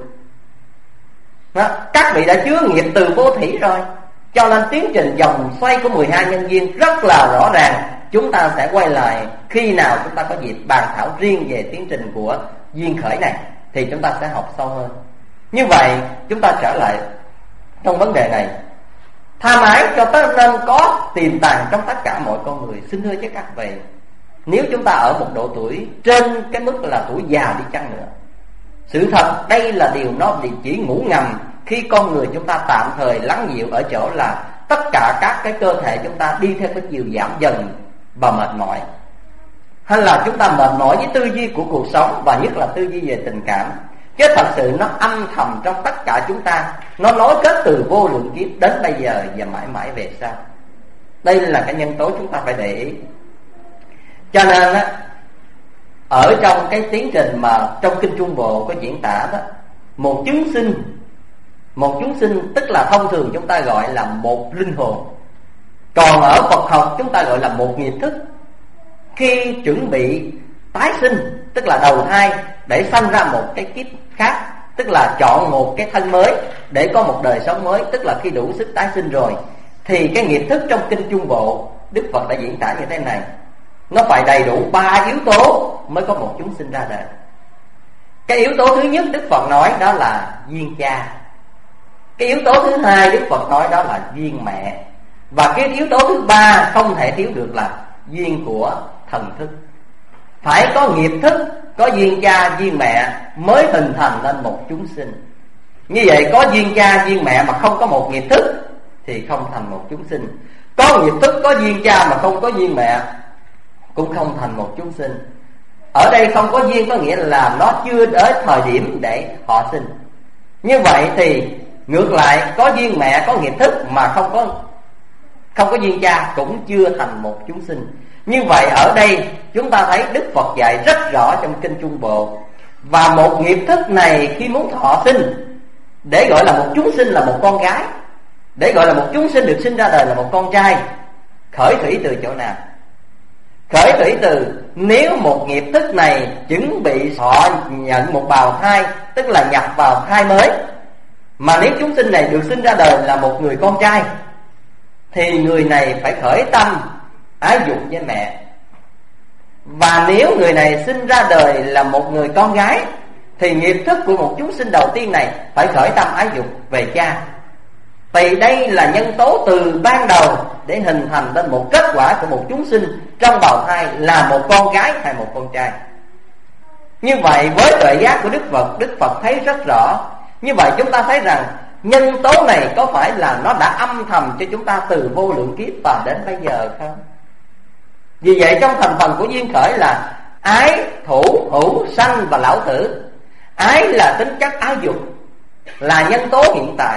Đó, các vị đã chứa nghiệp từ vô thủy rồi, cho nên tiến trình vòng xoay của mười hai nhân duyên rất là rõ ràng. Chúng ta sẽ quay lại khi nào chúng ta có dịp bàn thảo riêng về tiến trình của duyên khởi này, thì chúng ta sẽ học sâu hơn. Như vậy chúng ta trở lại trong vấn đề này. Tham ái cho tới nên có tiềm tàng trong tất cả mọi con người. Xin thưa với các vị, nếu chúng ta ở một độ tuổi trên cái mức là tuổi già đi chăng nữa, sự thật đây là điều nó chỉ ngủ ngầm khi con người chúng ta tạm thời lắng dịu ở chỗ là tất cả các cái cơ thể chúng ta đi theo cái chiều giảm dần và mệt mỏi. Hay là chúng ta mệt mỏi với tư duy của cuộc sống, và nhất là tư duy về tình cảm. Chứ thật sự nó âm thầm trong tất cả chúng ta, nó nối kết từ vô lượng kiếp đến bây giờ và mãi mãi về sau. Đây là cái nhân tố chúng ta phải để ý. Cho nên á, ở trong cái tiến trình mà trong Kinh Trung Bộ có diễn tả đó, một chúng sinh, một chúng sinh tức là thông thường chúng ta gọi là một linh hồn. Còn ở Phật học chúng ta gọi là một nghiệp thức. Khi chuẩn bị tái sinh, tức là đầu thai để sanh ra một cái kiếp khác, tức là chọn một cái thân mới để có một đời sống mới, tức là khi đủ sức tái sinh rồi, thì cái nghiệp thức trong Kinh Trung Bộ Đức Phật đã diễn tả như thế này: nó phải đầy đủ ba yếu tố mới có một chúng sinh ra đời. Cái yếu tố thứ nhất Đức Phật nói đó là duyên cha. Cái yếu tố thứ hai Đức Phật nói đó là duyên mẹ. Và cái yếu tố thứ ba không thể thiếu được là duyên của thần thức. Phải có nghiệp thức, có duyên cha, duyên mẹ mới hình thành nên một chúng sinh. Như vậy có duyên cha, duyên mẹ mà không có một nghiệp thức thì không thành một chúng sinh. Có nghiệp thức, có duyên cha mà không có duyên mẹ cũng không thành một chúng sinh. Ở đây không có duyên có nghĩa là nó chưa đến thời điểm để họ sinh. Như vậy thì ngược lại, có duyên mẹ, có nghiệp thức mà không có không có duyên cha cũng chưa thành một chúng sinh. Như vậy ở đây chúng ta thấy Đức Phật dạy rất rõ trong Kinh Trung Bộ. Và một nghiệp thức này khi muốn thọ sinh, để gọi là một chúng sinh là một con gái, để gọi là một chúng sinh được sinh ra đời là một con trai, khởi thủy từ chỗ nào? Khởi thủy từ nếu một nghiệp thức này chuẩn bị thọ nhận một bào thai, tức là nhập vào thai mới. Mà nếu chúng sinh này được sinh ra đời là một người con trai, thì người này phải khởi tâm ái dục với mẹ. Và nếu người này sinh ra đời là một người con gái, thì nghiệp thức của một chúng sinh đầu tiên này phải khởi tâm ái dục về cha. Vì đây là nhân tố từ ban đầu để hình thành lên một kết quả của một chúng sinh trong bào thai là một con gái hay một con trai. Như vậy với tuệ giác của Đức Phật, Đức Phật thấy rất rõ. Như vậy chúng ta thấy rằng nhân tố này có phải là nó đã âm thầm cho chúng ta từ vô lượng kiếp và đến bây giờ không? Vì vậy trong thành phần của duyên khởi là ái, thủ, hữu, sanh và lão tử. Ái là tính chất ái dục, là nhân tố hiện tại.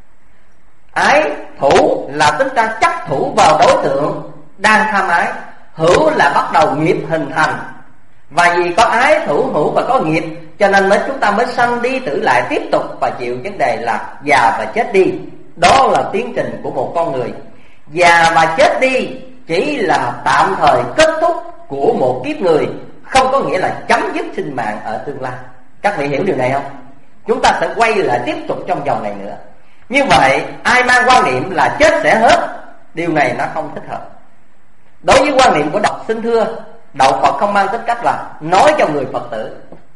Ái, thủ là tính ta chấp thủ vào đối tượng đang tham ái. Hữu là bắt đầu nghiệp hình thành. Và vì có ái, thủ, hữu và có nghiệp, cho nên mới chúng ta mới sanh đi tử lại tiếp tục và chịu vấn đề là già và chết đi. Đó là tiến trình của một con người. Già và chết đi chỉ là tạm thời kết thúc của một kiếp người, không có nghĩa là chấm dứt sinh mạng ở tương lai. Các vị hiểu điều này không? Chúng ta sẽ quay lại tiếp tục trong vòng này nữa. Như vậy ai mang quan niệm là chết sẽ hết, điều này nó không thích hợp. Đối với quan niệm của Đạo xin thưa, Đạo Phật không mang tính cách là nói cho người Phật tử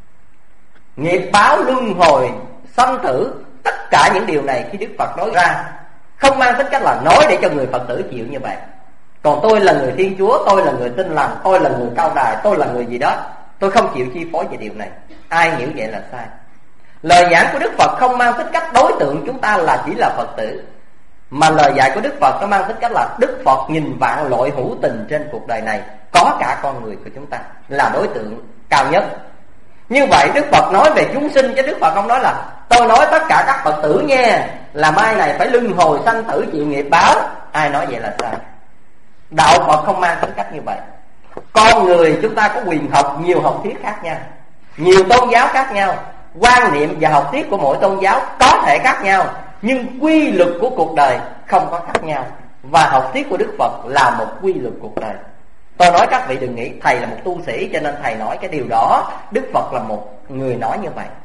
nghiệp báo, luân hồi, sanh tử, tất cả những điều này khi Đức Phật nói ra không mang tính cách là nói để cho người Phật tử chịu như vậy. Còn tôi là người Thiên Chúa, tôi là người Tin Lành, tôi là người cao đài, tôi là người gì đó, tôi không chịu chi phối về điều này. Ai hiểu vậy là sai. Lời giảng của Đức Phật không mang tính cách đối tượng chúng ta là chỉ là Phật tử, mà lời dạy của Đức Phật nó mang tính cách là Đức Phật nhìn vạn loại hữu tình trên cuộc đời này, có cả con người của chúng ta là đối tượng cao nhất. Như vậy Đức Phật nói về chúng sinh, chứ Đức Phật không nói là tôi nói tất cả các Phật tử nha, là mai này phải luân hồi sanh tử chịu nghiệp báo. Ai nói vậy là sai. Đạo Phật không mang tính cách như vậy. Con người chúng ta có quyền học nhiều học thuyết khác nhau, nhiều tôn giáo khác nhau, quan niệm và học thuyết của mỗi tôn giáo có thể khác nhau, nhưng quy luật của cuộc đời không có khác nhau. Và học thuyết của Đức Phật là một quy luật cuộc đời. Tôi nói các vị đừng nghĩ thầy là một tu sĩ cho nên thầy nói cái điều đó. Đức Phật là một người nói như vậy.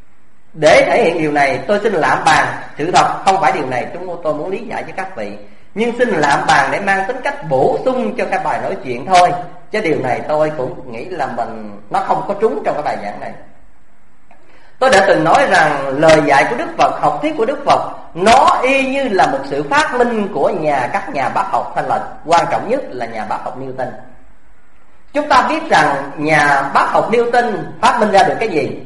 Để thể hiện điều này tôi xin lạm bàn. Sự thật không phải điều này chúng tôi muốn lý giải với các vị, nhưng xin lạm bàn để mang tính cách bổ sung cho cái bài nói chuyện thôi. Chứ điều này tôi cũng nghĩ là mình nó không có trúng trong cái bài giảng này. Tôi đã từng nói rằng lời dạy của Đức Phật, học thuyết của Đức Phật, nó y như là một sự phát minh của nhà các nhà bác học, hay là quan trọng nhất là nhà bác học Newton. Chúng ta biết rằng nhà bác học Newton phát minh ra được cái gì?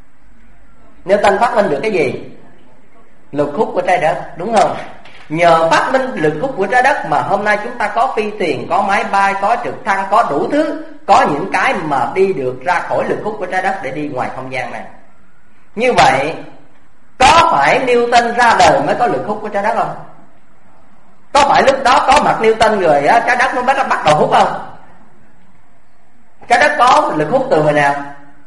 Newton phát minh được cái gì? Lực hút của trái đất, đúng không? Nhờ phát minh lực hút của trái đất mà hôm nay chúng ta có phi thuyền, có máy bay, có trực thăng, có đủ thứ, có những cái mà đi được ra khỏi lực hút của trái đất để đi ngoài không gian này. Như vậy có phải Newton ra đời mới có lực hút của trái đất không? Có phải lúc đó có mặt Newton rồi á, trái đất nó bắt bắt đầu hút không? Trái đất có lực hút từ hồi nào?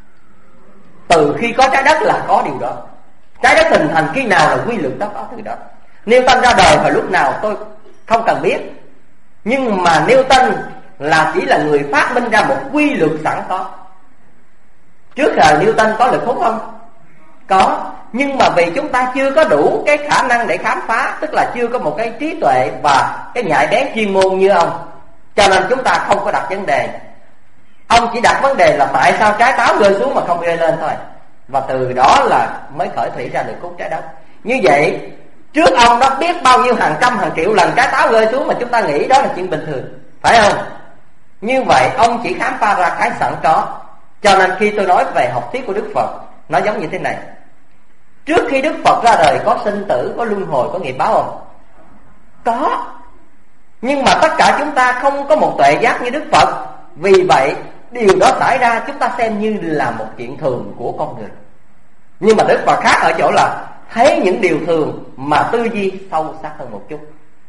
Từ khi có trái đất là có điều đó. Trái đất hình thành khi nào là quy luật đó có từ đó. Newton ra đời vào lúc nào tôi không cần biết, nhưng mà Newton là chỉ là người phát minh ra một quy luật sẵn có. Trước giờ Newton có lực hút không? Có, nhưng mà vì chúng ta chưa có đủ cái khả năng để khám phá, tức là chưa có một cái trí tuệ và cái nhạy bén chuyên môn như ông, cho nên chúng ta không có đặt vấn đề. Ông chỉ đặt vấn đề là tại sao trái táo rơi xuống mà không rơi lên thôi. Và từ đó là mới khởi thủy ra được hút trái đất. Như vậy trước ông đó biết bao nhiêu hàng trăm hàng triệu lần trái táo rơi xuống mà chúng ta nghĩ đó là chuyện bình thường, phải không? Như vậy ông chỉ khám phá ra cái sẵn có. Cho nên khi tôi nói về học thuyết của Đức Phật, nó giống như thế này. Trước khi Đức Phật ra đời có sinh tử, có luân hồi, có nghiệp báo không? Có. Nhưng mà tất cả chúng ta không có một tuệ giác như Đức Phật. Vì vậy điều đó xảy ra chúng ta xem như là một chuyện thường của con người. Nhưng mà Đức Phật khác ở chỗ là thấy những điều thường mà tư duy sâu sắc hơn một chút.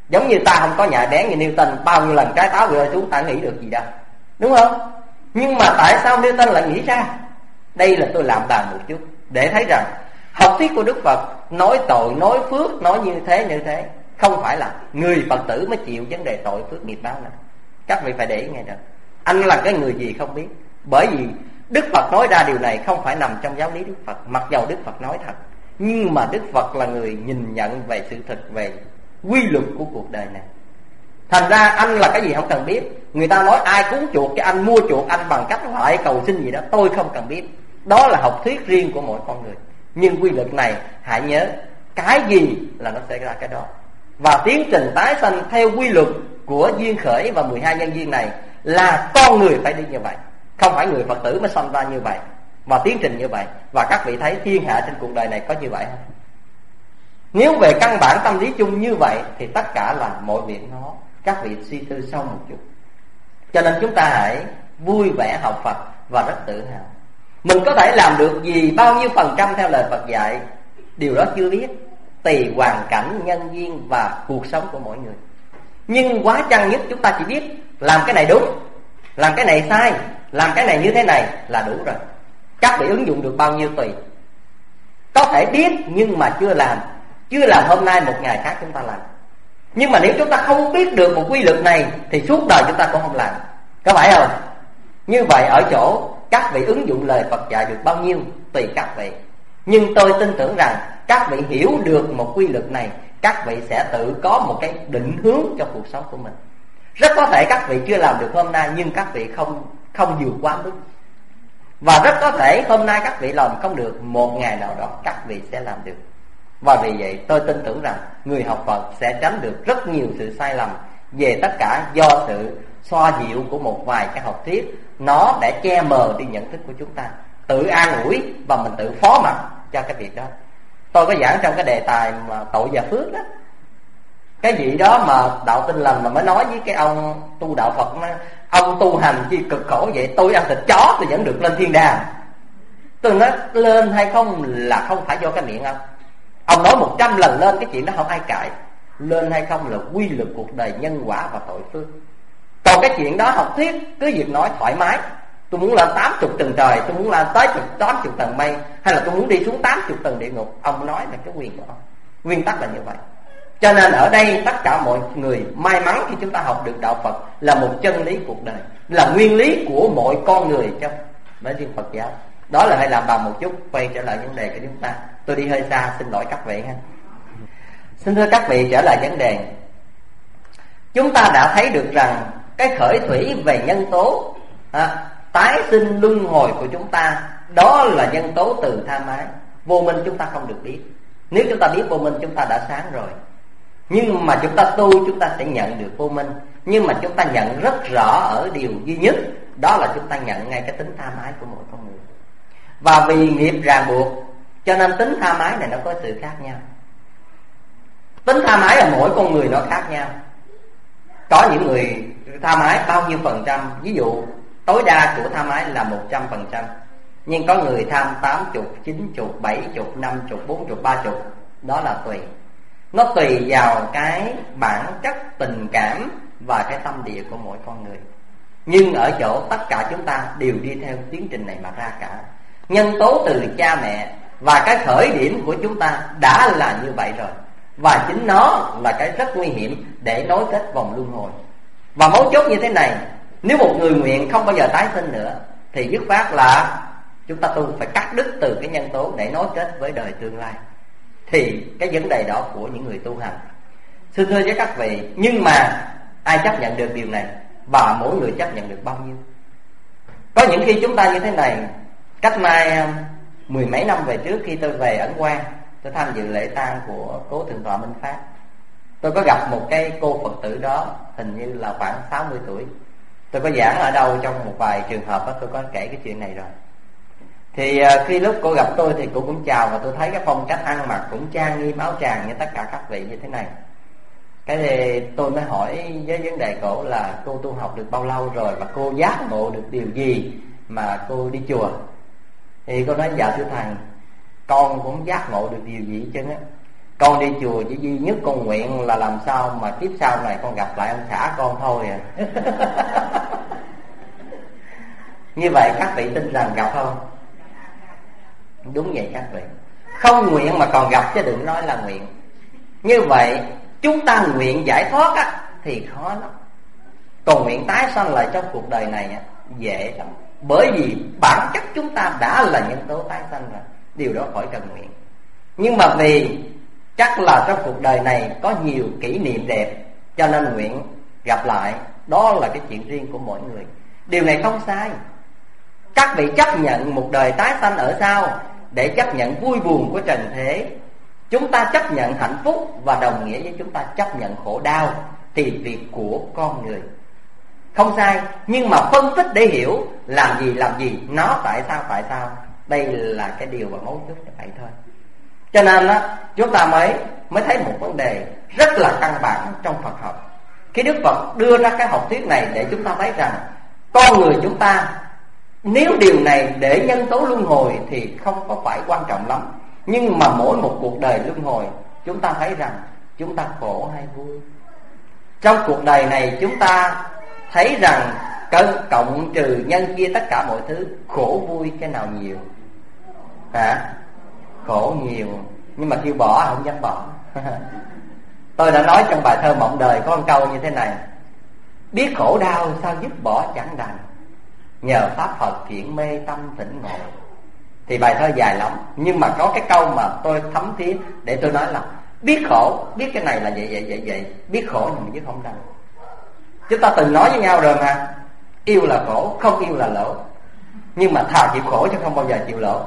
Giống như ta không có nhạy bén như Newton, bao nhiêu lần trái táo rơi xuống ta nghĩ được gì đâu, đúng không? Nhưng mà tại sao Newton lại nghĩ ra? Đây là tôi làm bàn một chút để thấy rằng học thuyết của Đức Phật nói tội, nói phước, nói như thế như thế, không phải là người Phật tử mới chịu vấn đề tội phước nghiệp báo nữa. Các vị phải để ý nghe được. Anh là cái người gì không biết. Bởi vì Đức Phật nói ra điều này không phải nằm trong giáo lý Đức Phật, mặc dầu Đức Phật nói thật, nhưng mà Đức Phật là người nhìn nhận về sự thật, về quy luật của cuộc đời này. Thành ra anh là cái gì không cần biết. Người ta nói ai cứu chuộc cho anh, mua chuộc anh bằng cách lại cầu xin gì đó, tôi không cần biết. Đó là học thuyết riêng của mỗi con người. Nhưng quy luật này hãy nhớ, cái gì là nó xảy ra cái đó. Và tiến trình tái sanh theo quy luật của duyên khởi và mười hai nhân duyên này là con người phải đi như vậy, không phải người Phật tử mới sanh ra như vậy và tiến trình như vậy. Và các vị thấy thiên hạ trên cuộc đời này có như vậy không? Nếu về căn bản tâm lý chung như vậy thì tất cả là mọi việc nó, các vị suy tư sâu một chút. Cho nên chúng ta hãy vui vẻ học Phật và rất tự hào. Mình có thể làm được gì, bao nhiêu phần trăm theo lời Phật dạy, điều đó chưa biết, tùy hoàn cảnh, nhân duyên và cuộc sống của mỗi người. Nhưng quá chăng nhất chúng ta chỉ biết làm cái này đúng, làm cái này sai, làm cái này như thế này là đủ rồi. Các vị ứng dụng được bao nhiêu tùy. Có thể biết nhưng mà chưa làm. Chưa làm hôm nay một ngày khác chúng ta làm. Nhưng mà nếu chúng ta không biết được một quy luật này thì suốt đời chúng ta cũng không làm. Có phải không? Như vậy ở chỗ các vị ứng dụng lời Phật dạy được bao nhiêu tùy các vị. Nhưng tôi tin tưởng rằng các vị hiểu được một quy luật này, các vị sẽ tự có một cái định hướng cho cuộc sống của mình. Rất có thể các vị chưa làm được hôm nay, nhưng các vị không không vượt quá mức. Và rất có thể hôm nay các vị làm không được, một ngày nào đó các vị sẽ làm được. Và vì vậy tôi tin tưởng rằng người học Phật sẽ tránh được rất nhiều sự sai lầm về tất cả do sự xoa dịu của một vài cái học thuyết, nó để che mờ đi nhận thức của chúng ta, tự an ủi và mình tự phó mặc cho cái việc đó. Tôi có giảng trong cái đề tài mà tội và phước đó, cái gì đó mà Đạo Tin Lành mà mới nói với cái ông tu đạo Phật nó, ông tu hành chi cực khổ vậy, tôi ăn thịt chó tôi vẫn được lên thiên đàng. Tôi nói lên hay không là không phải do cái miệng ông. Ông nói một trăm lần lên, cái chuyện đó không ai cãi. Lên hay không là quy luật cuộc đời, nhân quả và tội phước. Còn cái chuyện đó học thuyết cứ việc nói thoải mái, tôi muốn lên tám mươi tầng trời, tôi muốn lên tới tám mươi tầng mây, hay là tôi muốn đi xuống tám mươi tầng địa ngục. Ông nói là cái quyền của ông. Nguyên tắc là như vậy. Cho nên ở đây tất cả mọi người may mắn khi chúng ta học được đạo Phật là một chân lý cuộc đời, là nguyên lý của mọi con người trong bởi riêng Phật giáo. Đó là hãy làm bằng một chút, quay trở lại vấn đề của chúng ta. Tôi đi hơi xa, xin lỗi các vị ha. Xin thưa các vị, trở lại vấn đề. Chúng ta đã thấy được rằng cái khởi thủy về nhân tố à, tái sinh luân hồi của chúng ta, đó là nhân tố từ tha mái. Vô minh chúng ta không được biết. Nếu chúng ta biết vô minh chúng ta đã sáng rồi. Nhưng mà chúng ta tu chúng ta sẽ nhận được vô minh. Nhưng mà chúng ta nhận rất rõ ở điều duy nhất, đó là chúng ta nhận ngay cái tính tha mái của mỗi con người. Và vì nghiệp ràng buộc cho nên tính tha mái này nó có sự khác nhau. Tính tha mái là mỗi con người nó khác nhau. Có những người tha mái bao nhiêu phần trăm, ví dụ tối đa của tha mái là một trăm phần trăm. Nhưng có người tham tám mươi, chín mươi, bảy mươi, năm mươi, bốn mươi, ba mươi. Đó là tùy. Nó tùy vào cái bản chất tình cảm và cái tâm địa của mỗi con người. Nhưng ở chỗ tất cả chúng ta đều đi theo tiến trình này mà ra cả. Nhân tố từ cha mẹ và cái khởi điểm của chúng ta đã là như vậy rồi. Và chính nó là cái rất nguy hiểm để nối kết vòng luân hồi. Và mấu chốt như thế này, nếu một người nguyện không bao giờ tái sinh nữa thì dứt khoát là chúng ta tu phải cắt đứt từ cái nhân tố để nối kết với đời tương lai. Thì cái vấn đề đó của những người tu hành. Xin thưa với các vị, nhưng mà ai chấp nhận được điều này và mỗi người chấp nhận được bao nhiêu? Có những khi chúng ta như thế này. Cách mai mười mấy năm về trước, khi tôi về Ấn Quang, tôi tham dự lễ tang của cố Thượng tọa Minh Pháp. Tôi có gặp một cái cô Phật tử đó, hình như là khoảng sáu mươi tuổi. Tôi có giảng ở đâu trong một vài trường hợp đó, tôi có kể cái chuyện này rồi. Thì khi lúc cô gặp tôi thì cô cũng chào, và tôi thấy cái phong cách ăn mặc cũng trang nghiêm áo tràng như tất cả các vị như thế này. Cái thì tôi mới hỏi với vấn đề cổ là cô tu học được bao lâu rồi, và cô giác ngộ được điều gì mà cô đi chùa. Thì cô nói dạ thưa thầy, con cũng giác ngộ được điều gì chứ á. Con đi chùa chỉ duy nhất con nguyện là làm sao mà kiếp sau này con gặp lại ông xã con thôi à. Như vậy các vị tin rằng gặp không? Đúng vậy các vị. Không nguyện mà còn gặp chứ đừng nói là nguyện. Như vậy chúng ta nguyện giải thoát á, thì khó lắm. Còn nguyện tái sanh lại trong cuộc đời này á, dễ lắm. Bởi vì bản chất chúng ta đã là nhân tố tái sanh rồi, điều đó khỏi cần nguyện. Nhưng mà vì chắc là trong cuộc đời này có nhiều kỷ niệm đẹp, cho nên nguyện gặp lại. Đó là cái chuyện riêng của mỗi người. Điều này không sai. Các vị chấp nhận một đời tái sanh ở sau để chấp nhận vui buồn của trần thế. Chúng ta chấp nhận hạnh phúc và đồng nghĩa với chúng ta chấp nhận khổ đau, thì việc của con người. Không sai, nhưng mà phân tích để hiểu làm gì làm gì, nó tại sao tại sao. Đây là cái điều mà mấu chốt như vậy thôi. Cho nên á, chúng ta mới mới thấy một vấn đề rất là căn bản trong Phật học. Khi Đức Phật đưa ra cái học thuyết này để chúng ta thấy rằng con người chúng ta, nếu điều này để nhân tố luân hồi thì không có phải quan trọng lắm. Nhưng mà mỗi một cuộc đời luân hồi, chúng ta thấy rằng chúng ta khổ hay vui. Trong cuộc đời này chúng ta thấy rằng cân cộng trừ nhân chia tất cả mọi thứ, khổ vui cái nào nhiều? À, khổ nhiều. Nhưng mà kêu bỏ không dám bỏ. Tôi đã nói trong bài thơ Mộng Đời có một câu như thế này: biết khổ đau sao dứt bỏ chẳng đành, nhờ pháp Phật chuyển mê tâm tỉnh ngộ. Thì bài thơ dài lắm, nhưng mà có cái câu mà tôi thấm thía để tôi nói là biết khổ, biết cái này là vậy vậy vậy vậy, biết khổ nhưng mà dứt không đành. Chúng ta từng nói với nhau rồi mà, yêu là khổ, không yêu là lỗ. Nhưng mà thà chịu khổ chứ không bao giờ chịu lỗ.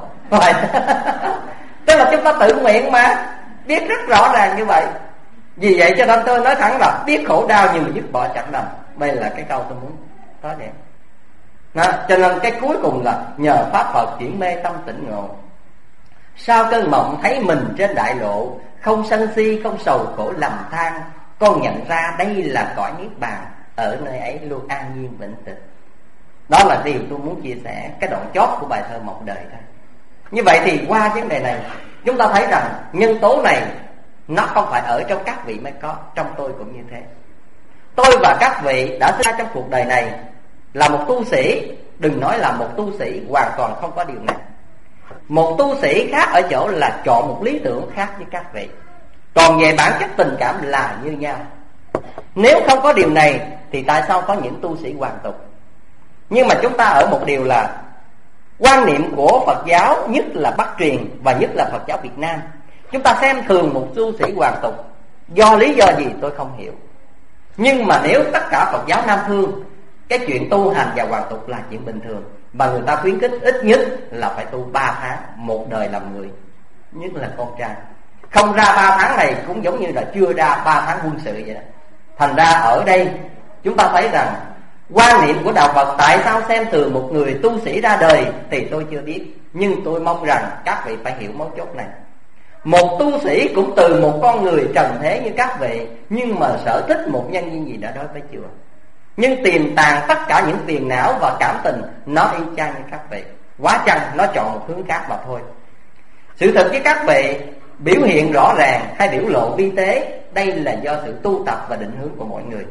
Tức là chúng ta tự nguyện mà, biết rất rõ ràng như vậy. Vì vậy cho nên tôi nói thẳng là biết khổ đau nhưng mà dứt bỏ chẳng đành. Đây là cái câu tôi muốn nói đẹp. Đó, cho nên cái cuối cùng là nhờ pháp Phật chuyển mê tâm tỉnh ngộ. Sau cơn mộng thấy mình trên đại lộ, không sân si không sầu khổ lầm than, con nhận ra đây là cõi niết bàn, ở nơi ấy luôn an nhiên vĩnh tịch. Đó là điều tôi muốn chia sẻ, cái đoạn chót của bài thơ Mộng Đời thôi. Như vậy thì qua vấn đề này, chúng ta thấy rằng nhân tố này nó không phải ở trong các vị mới có, trong tôi cũng như thế. Tôi và các vị đã sinh ra trong cuộc đời này là một tu sĩ. Đừng nói là một tu sĩ, hoàn toàn không có điều này. Một tu sĩ khác ở chỗ là chọn một lý tưởng khác với các vị. Còn về bản chất tình cảm là như nhau. Nếu không có điều này thì tại sao có những tu sĩ hoàn tục? Nhưng mà chúng ta ở một điều là quan niệm của Phật giáo, nhất là Bắc truyền và nhất là Phật giáo Việt Nam, chúng ta xem thường một tu sĩ hoàn tục. Do lý do gì tôi không hiểu. Nhưng mà nếu tất cả Phật giáo Nam Phương, cái chuyện tu hành và hoàn tục là chuyện bình thường, mà người ta khuyến khích ít nhất là phải tu ba tháng một đời làm người, nhất là con trai. Không ra ba tháng này cũng giống như là chưa ra ba tháng quân sự vậy đó. Thành ra ở đây chúng ta thấy rằng quan niệm của đạo Phật tại sao xem thường một người tu sĩ ra đời thì tôi chưa biết. Nhưng tôi mong rằng các vị phải hiểu mấu chốt này. Một tu sĩ cũng từ một con người trần thế như các vị, nhưng mà sở thích một nhân duyên gì đó đối với chùa, nhưng tiềm tàng tất cả những phiền não và cảm tình nó y chang như các vị. Quá chăng nó chọn một hướng khác mà thôi. Sự thật với các vị, biểu hiện rõ ràng hay biểu lộ vi tế, đây là do sự tu tập và định hướng của mỗi người.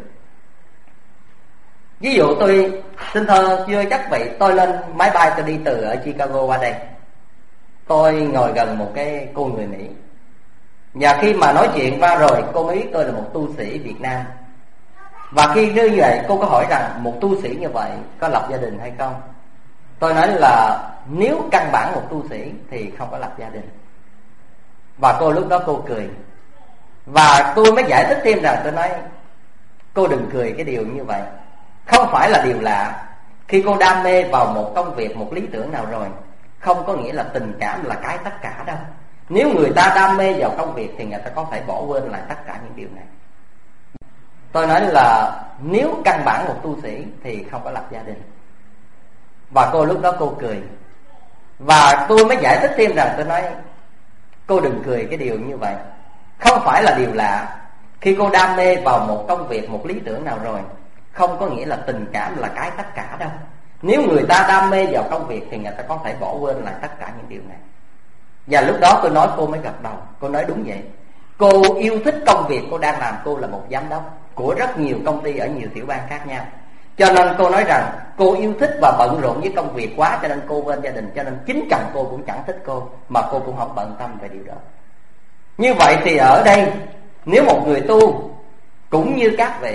Ví dụ tôi xin thơ với các vị, tôi lên máy bay tôi đi từ ở Chicago qua đây. Tôi ngồi gần một cái cô người Mỹ, và khi mà nói chuyện qua rồi cô mới biết tôi là một tu sĩ Việt Nam. Và khi như vậy cô có hỏi rằng một tu sĩ như vậy có lập gia đình hay không? Tôi nói là nếu căn bản một tu sĩ thì không có lập gia đình. Và cô lúc đó cô cười. Và tôi mới giải thích thêm rằng, tôi nói cô đừng cười cái điều như vậy. Không phải là điều lạ. Khi cô đam mê vào một công việc, một lý tưởng nào rồi, không có nghĩa là tình cảm là cái tất cả đâu. Nếu người ta đam mê vào công việc thì người ta có thể bỏ quên lại tất cả những điều này. Tôi nói là nếu căn bản một tu sĩ thì không có lập gia đình. Và cô lúc đó cô cười. Và tôi mới giải thích thêm rằng, tôi nói cô đừng cười cái điều như vậy. Không phải là điều lạ. Khi cô đam mê vào một công việc, một lý tưởng nào rồi, không có nghĩa là tình cảm là cái tất cả đâu. Nếu người ta đam mê vào công việc thì người ta có thể bỏ quên lại tất cả những điều này. Và lúc đó tôi nói cô mới gật đầu. Cô nói đúng vậy. Cô yêu thích công việc cô đang làm. Cô là một giám đốc của rất nhiều công ty ở nhiều tiểu bang khác nhau. Cho nên cô nói rằng cô yêu thích và bận rộn với công việc quá, cho nên cô bên gia đình, cho nên chính chồng cô cũng chẳng thích cô, mà cô cũng không bận tâm về điều đó. Như vậy thì ở đây, nếu một người tu cũng như các vị,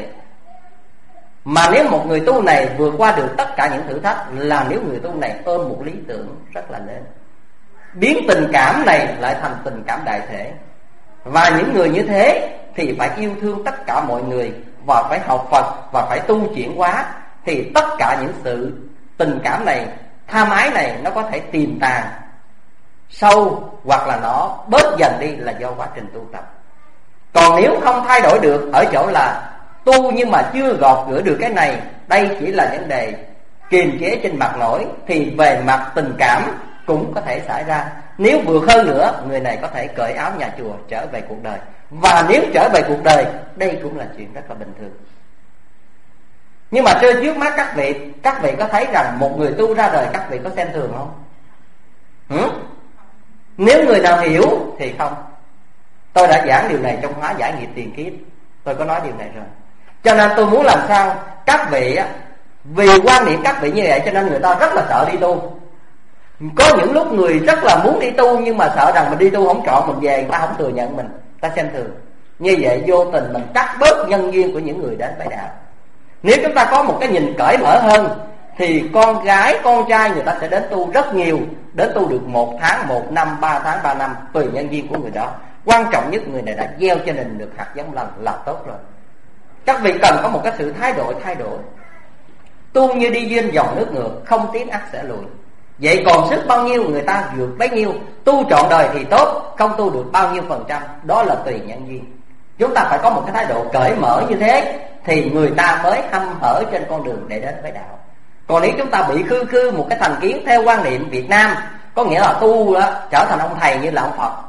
mà nếu một người tu này vượt qua được tất cả những thử thách, là nếu người tu này ôm một lý tưởng rất là lớn, biến tình cảm này lại thành tình cảm đại thể. Và những người như thế thì phải yêu thương tất cả mọi người, và phải học Phật, và phải tu chuyển hóa. Thì tất cả những sự tình cảm này, tham ái này, nó có thể tiềm tàng sâu, hoặc là nó bớt dần đi là do quá trình tu tập. Còn nếu không thay đổi được ở chỗ là tu nhưng mà chưa gọt rửa được cái này, đây chỉ là vấn đề kiềm chế trên mặt nổi, thì về mặt tình cảm cũng có thể xảy ra. Nếu vượt hơn nữa, người này có thể cởi áo nhà chùa trở về cuộc đời. Và nếu trở về cuộc đời, đây cũng là chuyện rất là bình thường. Nhưng mà trên trước mắt các vị, các vị có thấy rằng một người tu ra đời, các vị có xem thường không? Hử? Nếu người nào hiểu thì không. Tôi đã giảng điều này trong hóa giải nghiệp tiền kiếp, tôi có nói điều này rồi. Cho nên tôi muốn làm sao các vị, vì quan niệm các vị như vậy cho nên người ta rất là sợ đi tu. Có những lúc người rất là muốn đi tu, nhưng mà sợ rằng mình đi tu không trọn, mình về người ta không thừa nhận mình, ta xem thường. Như vậy vô tình mình cắt bớt nhân duyên của những người đến với đạo. Nếu chúng ta có một cái nhìn cởi mở hơn, thì con gái, con trai người ta sẽ đến tu rất nhiều. Đến tu được một tháng, một năm, ba tháng, ba năm, tùy nhân duyên của người đó. Quan trọng nhất người này đã gieo cho mình được hạt giống lành là tốt rồi. Các vị cần có một cái sự thay đổi, thay đổi. Tu như đi duyên dòng nước ngược, không tiến ắt sẽ lùi. Vậy còn sức bao nhiêu người ta vượt bấy nhiêu. Tu trọn đời thì tốt, không tu được bao nhiêu phần trăm, đó là tùy nhân duyên. Chúng ta phải có một cái thái độ cởi mở như thế, thì người ta mới hăm hở trên con đường để đến với đạo. Còn nếu chúng ta bị khư khư một cái thành kiến theo quan niệm Việt Nam, có nghĩa là tu đó, trở thành ông thầy như là ông Phật.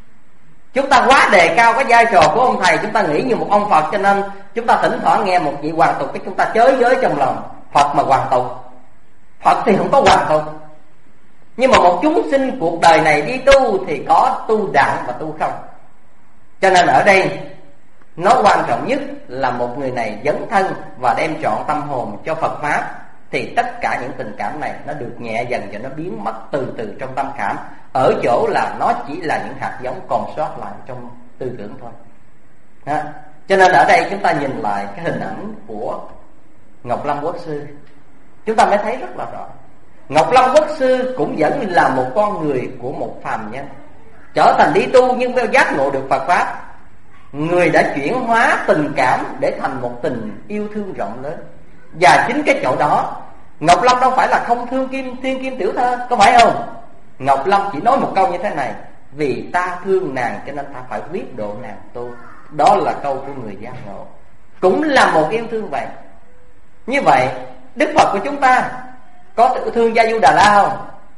Chúng ta quá đề cao cái vai trò của ông thầy, chúng ta nghĩ như một ông Phật, cho nên chúng ta thỉnh thoảng nghe một vị hoàng tục, cái chúng ta chới giới trong lòng. Phật mà hoàng tục, Phật thì không có hoàng tục. Nhưng mà một chúng sinh cuộc đời này đi tu thì có tu đặng và tu không. Cho nên ở đây nó quan trọng nhất là một người này dấn thân và đem trọn tâm hồn cho Phật Pháp, thì tất cả những tình cảm này nó được nhẹ dần và nó biến mất từ từ trong tâm khảm. Ở chỗ là nó chỉ là những hạt giống còn sót lại trong tư tưởng thôi. Ha. Cho nên ở đây chúng ta nhìn lại cái hình ảnh của Ngọc Lâm Quốc Sư, chúng ta mới thấy rất là rõ. Ngọc Lâm Quốc Sư cũng vẫn là một con người của một phàm nhân, trở thành đi tu nhưng mới giác ngộ được Phật Pháp. Người đã chuyển hóa tình cảm để thành một tình yêu thương rộng lớn. Và chính cái chỗ đó, Ngọc Lâm đâu phải là không thương kim thiên kim tiểu thơ, có phải không? Ngọc Lâm chỉ nói một câu như thế này: vì ta thương nàng cho nên ta phải quyết độ nàng tu. Đó là câu của người giác ngộ, cũng là một yêu thương vậy. Như vậy Đức Phật của chúng ta có thương Gia Du Đà La không?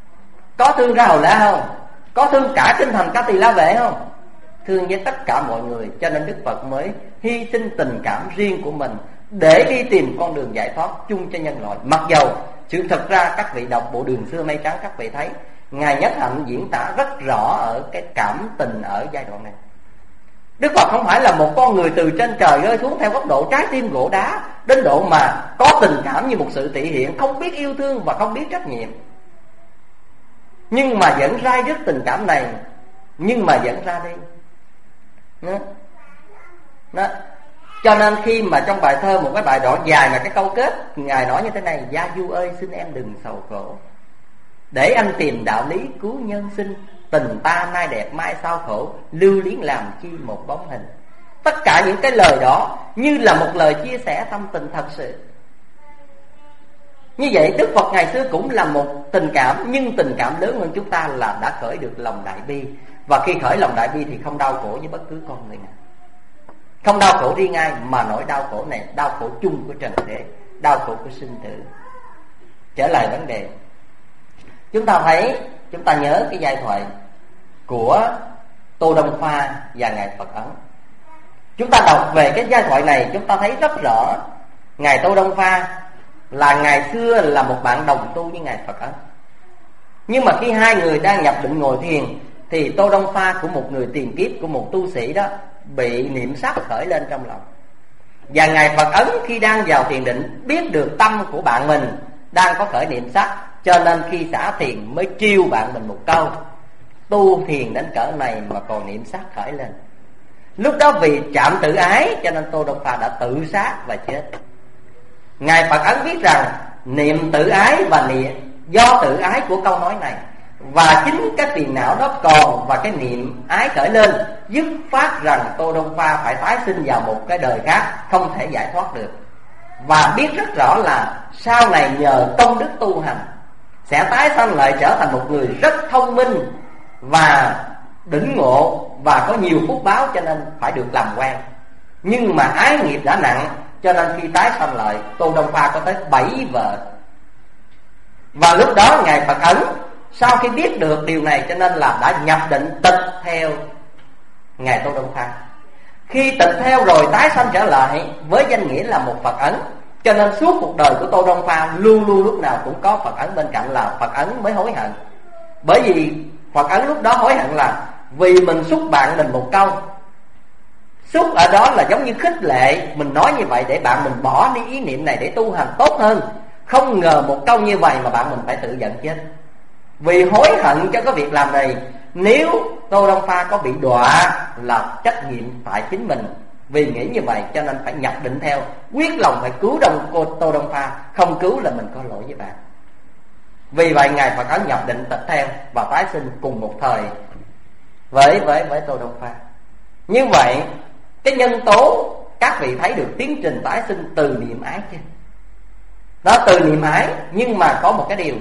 Có thương Ra Hầu La không? Có thương cả kinh thành Ca Tỳ La Vệ không? Thương với tất cả mọi người. Cho nên Đức Phật mới hy sinh tình cảm riêng của mình để đi tìm con đường giải thoát chung cho nhân loại. Mặc dầu sự thật ra các vị đọc bộ Đường Xưa Mây Trắng, các vị thấy Ngài Nhất Hạnh diễn tả rất rõ ở cái cảm tình ở giai đoạn này. Đức Phật không phải là một con người từ trên trời rơi xuống theo góc độ trái tim gỗ đá, đến độ mà có tình cảm như một sự thể hiện, không biết yêu thương và không biết trách nhiệm. Nhưng mà vẫn rai rứt tình cảm này, nhưng mà vẫn ra đi. Đó. Đó. Cho nên khi mà trong bài thơ, một cái bài đoạn dài mà cái câu kết Ngài nói như thế này: Gia Du ơi xin em đừng sầu khổ, để anh tìm đạo lý cứu nhân sinh. Tình ta nay đẹp mai sao khổ, lưu luyến làm chi một bóng hình. Tất cả những cái lời đó như là một lời chia sẻ tâm tình thật sự. Như vậy Đức Phật ngày xưa cũng là một tình cảm, nhưng tình cảm lớn hơn chúng ta là đã khởi được lòng đại bi. Và khi khởi lòng đại bi thì không đau khổ với bất cứ con người nào, không đau khổ riêng ai, mà nỗi đau khổ này đau khổ chung của trần thế, đau khổ của sinh tử. Trở lại vấn đề, chúng ta thấy, chúng ta nhớ cái giai thoại của Tô Đông Pha và Ngài Phật Ấn. Chúng ta đọc về cái giai thoại này, chúng ta thấy rất rõ Ngài Tô Đông Pha là ngày xưa là một bạn đồng tu với Ngài Phật Ấn. Nhưng mà khi hai người đang nhập định ngồi thiền, thì Tô Đông Pha của một người tiền kiếp, của một tu sĩ đó, bị niệm sắc khởi lên trong lòng. Và Ngài Phật Ấn khi đang vào thiền định biết được tâm của bạn mình đang có khởi niệm sắc, cho nên khi xả thiền mới trêu bạn mình một câu: tu thiền đến cỡ này mà còn niệm sắc khởi lên. Lúc đó vì chạm tự ái cho nên Tô Đông Pha đã tự sát và chết. Ngài Phật Ấn biết rằng niệm tự ái và niệm do tự ái của câu nói này, và chính cái phiền não đó còn và cái niệm ái khởi lên, dứt phát rằng Tô Đông Pha phải tái sinh vào một cái đời khác, không thể giải thoát được. Và biết rất rõ là sau này nhờ công đức tu hành sẽ tái sanh lại trở thành một người rất thông minh và đỉnh ngộ và có nhiều phúc báo, cho nên phải được làm quan. Nhưng mà ái nghiệp đã nặng, cho nên khi tái sanh lại, Tô Đông Pha có tới bảy vợ. Và lúc đó Ngài Phật Ấn sau khi biết được điều này cho nên là đã nhập định tịch theo Ngài Tô Đông Pha. Khi tịch theo rồi tái sanh trở lại với danh nghĩa là một Phật Ấn, cho nên suốt cuộc đời của Tô Đông Pha luôn luôn lúc nào cũng có Phật Ấn bên cạnh, là Phật Ấn mới hối hận. Bởi vì Phật Ấn lúc đó hối hận là vì mình xúc bạn mình một câu. Xúc ở đó là giống như khích lệ, mình nói như vậy để bạn mình bỏ đi ý niệm này để tu hành tốt hơn. Không ngờ một câu như vậy mà bạn mình phải tự giận chết. Vì hối hận cho cái việc làm này, nếu Tô Đông Pha có bị đọa là trách nhiệm tại chính mình. Vì nghĩ như vậy cho nên phải nhập định theo, quyết lòng phải cứu đông cô Tô Đông Pha, không cứu là mình có lỗi với bạn. Vì vậy Ngài Phật Ấn nhập định tịch theo và tái sinh cùng một thời với với với Tô Đông Pha. Như vậy cái nhân tố các vị thấy được tiến trình tái sinh từ niệm ái chứ. Đó, từ niệm ái. Nhưng mà có một cái điều,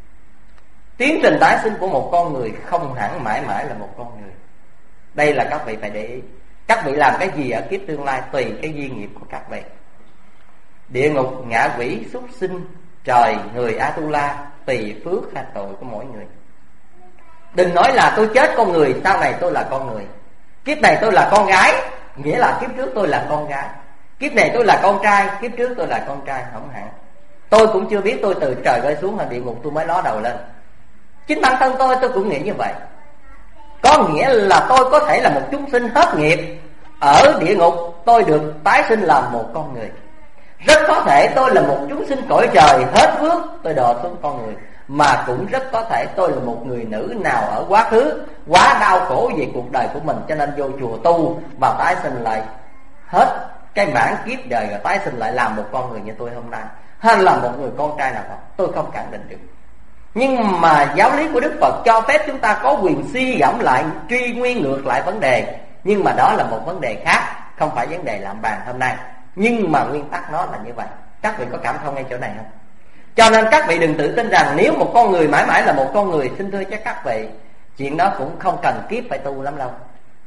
tiến trình tái sinh của một con người không hẳn mãi mãi là một con người. Đây là các vị phải để ý. Các vị làm cái gì ở kiếp tương lai tùy cái duyên nghiệp của các vị. Địa ngục, ngạ quỷ, súc sinh, trời, người Atula, tùy phước hay tội của mỗi người. Đừng nói là tôi chết con người, sau này tôi là con người. Kiếp này tôi là con gái, nghĩa là kiếp trước tôi là con gái. Kiếp này tôi là con trai, kiếp trước tôi là con trai. Không hẳn. Tôi cũng chưa biết tôi từ trời rơi xuống hay địa ngục tôi mới ló đầu lên. Chính bản thân tôi tôi cũng nghĩ như vậy. Có nghĩa là tôi có thể là một chúng sinh hết nghiệp, ở địa ngục tôi được tái sinh làm một con người. Rất có thể tôi là một chúng sinh cõi trời hết phước, tôi đọa xuống con người. Mà cũng rất có thể tôi là một người nữ nào ở quá khứ quá đau khổ về cuộc đời của mình, cho nên vô chùa tu và tái sinh lại hết cái mãn kiếp đời, rồi tái sinh lại làm một con người như tôi hôm nay, hay là một người con trai nào đó, tôi không khẳng định được. Nhưng mà giáo lý của Đức Phật cho phép chúng ta có quyền suy gẫm lại, truy nguyên ngược lại vấn đề. Nhưng mà đó là một vấn đề khác, không phải vấn đề làm bàn hôm nay. Nhưng mà nguyên tắc nó là như vậy. Các vị có cảm thông ngay chỗ này không? Cho nên các vị đừng tự tin rằng nếu một con người mãi mãi là một con người. Xin thưa cho các vị, chuyện đó cũng không cần kiếp phải tu lắm đâu.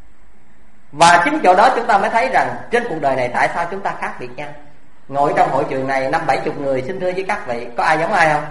Và chính chỗ đó chúng ta mới thấy rằng trên cuộc đời này tại sao chúng ta khác biệt nhau. Ngồi trong hội trường này năm bảy chục người, xin thưa với các vị, có ai giống ai không?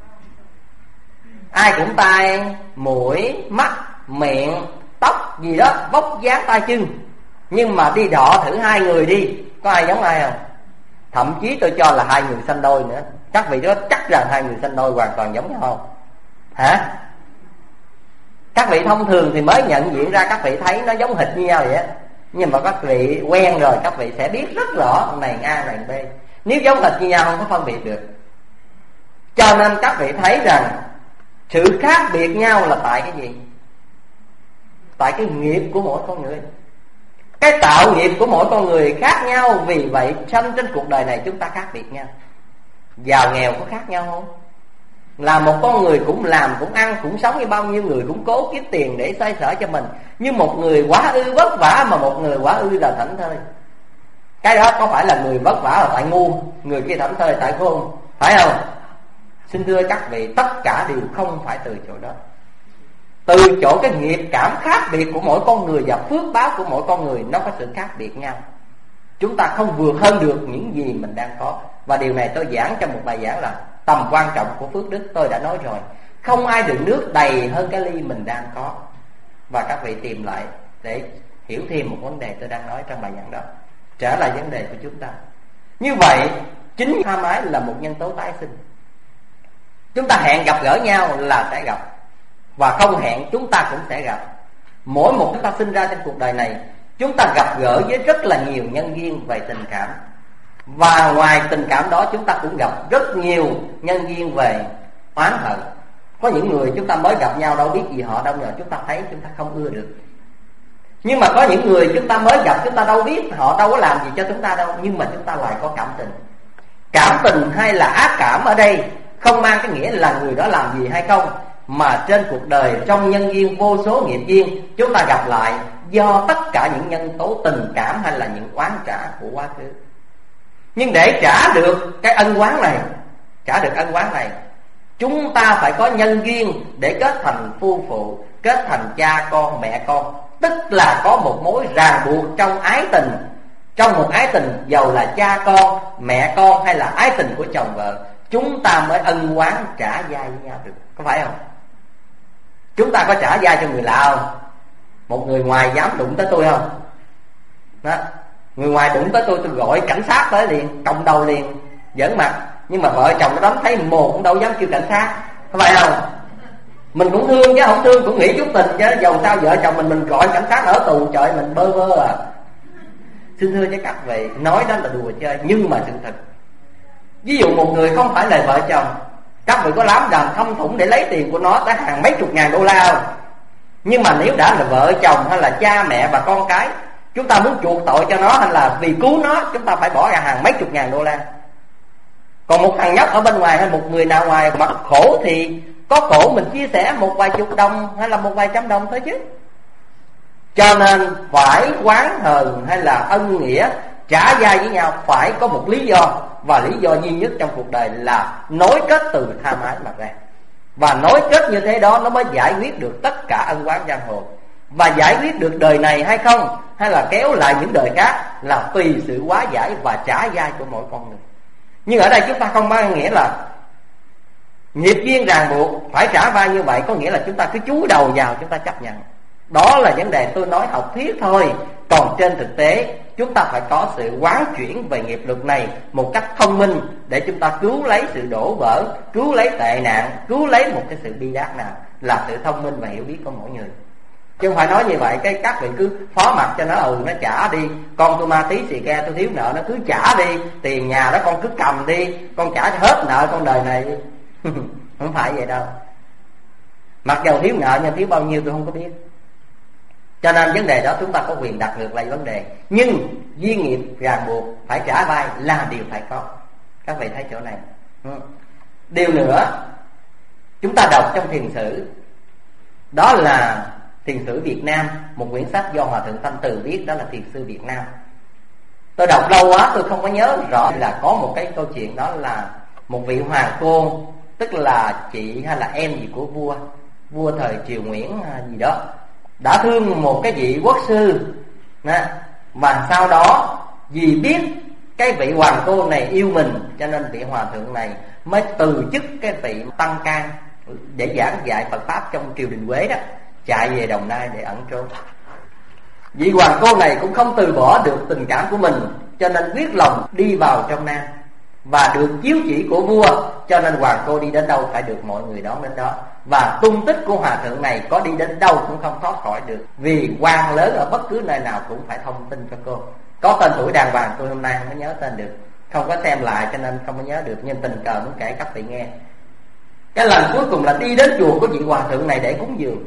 Ai cũng tai, mũi, mắt, miệng, tóc gì đó, vóc dáng tay chân. Nhưng mà đi đọ thử hai người đi, có ai giống ai không? Thậm chí tôi cho là hai người sanh đôi nữa. Các vị đó chắc rằng hai người sanh đôi hoàn toàn giống nhau không? Hả? Các vị thông thường thì mới nhận diện ra, các vị thấy nó giống hệt như nhau vậy á. Nhưng mà các vị quen rồi, các vị sẽ biết rất rõ này A này B. Nếu giống hệt như nhau không có phân biệt được. Cho nên các vị thấy rằng sự khác biệt nhau là tại cái gì? Tại cái nghiệp của mỗi con người. Cái tạo nghiệp của mỗi con người khác nhau. Vì vậy sanh trên cuộc đời này chúng ta khác biệt nhau. Giàu nghèo có khác nhau không? Là một con người cũng làm, cũng ăn, cũng sống như bao nhiêu người, cũng cố kiếm tiền để xoay sở cho mình. Nhưng một người quá ư vất vả, mà một người quá ư là thảnh thơi. Cái đó có phải là người vất vả là tại ngu, người kia thảnh thơi tại khôn, phải không? Xin thưa các vị, tất cả đều không phải từ chỗ đó. Từ chỗ cái nghiệp cảm khác biệt của mỗi con người và phước báo của mỗi con người, nó có sự khác biệt nhau. Chúng ta không vượt hơn được những gì mình đang có. Và điều này tôi giảng trong một bài giảng là tầm quan trọng của phước đức. Tôi đã nói rồi, không ai đựng nước đầy hơn cái ly mình đang có. Và các vị tìm lại để hiểu thêm một vấn đề tôi đang nói trong bài giảng đó. Trở lại vấn đề của chúng ta. Như vậy chính tham ái là một nhân tố tái sinh. Chúng ta hẹn gặp gỡ nhau là sẽ gặp, và không hẹn chúng ta cũng sẽ gặp. Mỗi một chúng ta sinh ra trên cuộc đời này chúng ta gặp gỡ với rất là nhiều nhân duyên về tình cảm. Và ngoài tình cảm đó chúng ta cũng gặp rất nhiều nhân duyên về oán hận. Có những người chúng ta mới gặp nhau đâu biết gì họ đâu, nhờ chúng ta thấy chúng ta không ưa được. Nhưng mà có những người chúng ta mới gặp chúng ta đâu biết họ đâu có làm gì cho chúng ta đâu, nhưng mà chúng ta lại có cảm tình. Cảm tình hay là ác cảm ở đây không mang cái nghĩa là người đó làm gì hay không, mà trên cuộc đời trong nhân duyên vô số nghiệp duyên chúng ta gặp lại do tất cả những nhân tố tình cảm hay là những oán trả của quá khứ. Nhưng để trả được cái ân oán này, trả được ân oán này, chúng ta phải có nhân duyên để kết thành phu phụ, kết thành cha con mẹ con. Tức là có một mối ràng buộc trong ái tình. Trong một ái tình, dầu là cha con, mẹ con hay là ái tình của chồng vợ, chúng ta mới ân oán trả vai với nhau được. Có phải không? Chúng ta có trả vai cho người lạ không? Một người ngoài dám đụng tới tôi không? Đó. Người ngoài đụng tới tôi, tôi gọi cảnh sát tới liền, còng đầu liền, giỡn mặt. Nhưng mà vợ chồng nó đánh thấy mồ cũng đâu dám kêu cảnh sát. Có phải không? Mình cũng thương chứ không thương cũng nghĩ chút tình chứ. Dầu sao vợ chồng mình mình gọi cảnh sát ở tù, trời mình bơ vơ à. Xin thưa với các vị, nói đó là đùa chơi nhưng mà sự thật. Ví dụ một người không phải là vợ chồng, các vị có lắm đàn thâm thủng để lấy tiền của nó tới hàng mấy chục ngàn đô la không? Nhưng mà nếu đã là vợ chồng hay là cha mẹ và con cái, chúng ta muốn chuộc tội cho nó hay là vì cứu nó, chúng ta phải bỏ ra hàng mấy chục ngàn đô la. Còn một thằng nhóc ở bên ngoài hay một người nào ngoài mặt khổ thì có khổ mình chia sẻ một vài chục đồng hay là một vài trăm đồng thôi chứ. Cho nên phải oán hờn hay là ân nghĩa trả vai với nhau phải có một lý do. Và lý do duy nhất trong cuộc đời là nối kết từ tha mái mà ra. Và nối kết như thế đó nó mới giải quyết được tất cả ân oán giang hồ. Và giải quyết được đời này hay không, hay là kéo lại những đời khác, là tùy sự hóa giải và trả vai của mỗi con người. Nhưng ở đây chúng ta không có nghĩa là nghiệp duyên ràng buộc phải trả vai như vậy, có nghĩa là chúng ta cứ chúi đầu vào chúng ta chấp nhận. Đó là vấn đề tôi nói học thuyết thôi. Còn trên thực tế chúng ta phải có sự quán chuyển về nghiệp lực này một cách thông minh, để chúng ta cứu lấy sự đổ vỡ, cứu lấy tệ nạn, cứu lấy một cái sự bi đát nào, là sự thông minh và hiểu biết của mỗi người. Chứ không phải nói như vậy cái các vị cứ phó mặc cho nó, ừ nó trả đi, con tôi ma tí xì ke tôi thiếu nợ, nó cứ trả đi, tiền nhà đó con cứ cầm đi, con trả hết nợ con đời này. Không phải vậy đâu. Mặc dầu thiếu nợ nhưng thiếu bao nhiêu tôi không có biết. Cho nên vấn đề đó chúng ta có quyền đặt ngược lại vấn đề. Nhưng duyên nghiệp ràng buộc phải trả vai là điều phải có. Các vị thấy chỗ này. Điều nữa chúng ta đọc trong thiền sử, đó là Thiền sử Việt Nam, một quyển sách do Hòa thượng Thanh Từ viết, đó là Thiền sư Việt Nam. Tôi đọc lâu quá tôi không có nhớ rõ, là có một cái câu chuyện, đó là một vị hoàng cô, tức là chị hay là em gì của vua, vua thời Triều Nguyễn gì đó, đã thương một cái vị quốc sư. Và sau đó vì biết cái vị hoàng cô này yêu mình, cho nên vị hòa thượng này mới từ chức cái vị tăng can để giảng dạy Phật Pháp trong triều đình Quế đó, chạy về Đồng Nai để ẩn trốn. Vị hoàng cô này cũng không từ bỏ được tình cảm của mình, cho nên quyết lòng đi vào trong Nam. Và được chiếu chỉ của vua, cho nên hoàng cô đi đến đâu phải được mọi người đón đến đó. Và tung tích của hòa thượng này có đi đến đâu cũng không thoát khỏi được, vì quan lớn ở bất cứ nơi nào cũng phải thông tin cho cô. Có tên tuổi đàng hoàng tôi hôm nay không có nhớ tên được, không có xem lại cho nên không có nhớ được, nhưng tình cờ muốn kể các vị nghe. Cái lần cuối cùng là đi đến chùa của vị hòa thượng này để cúng dường.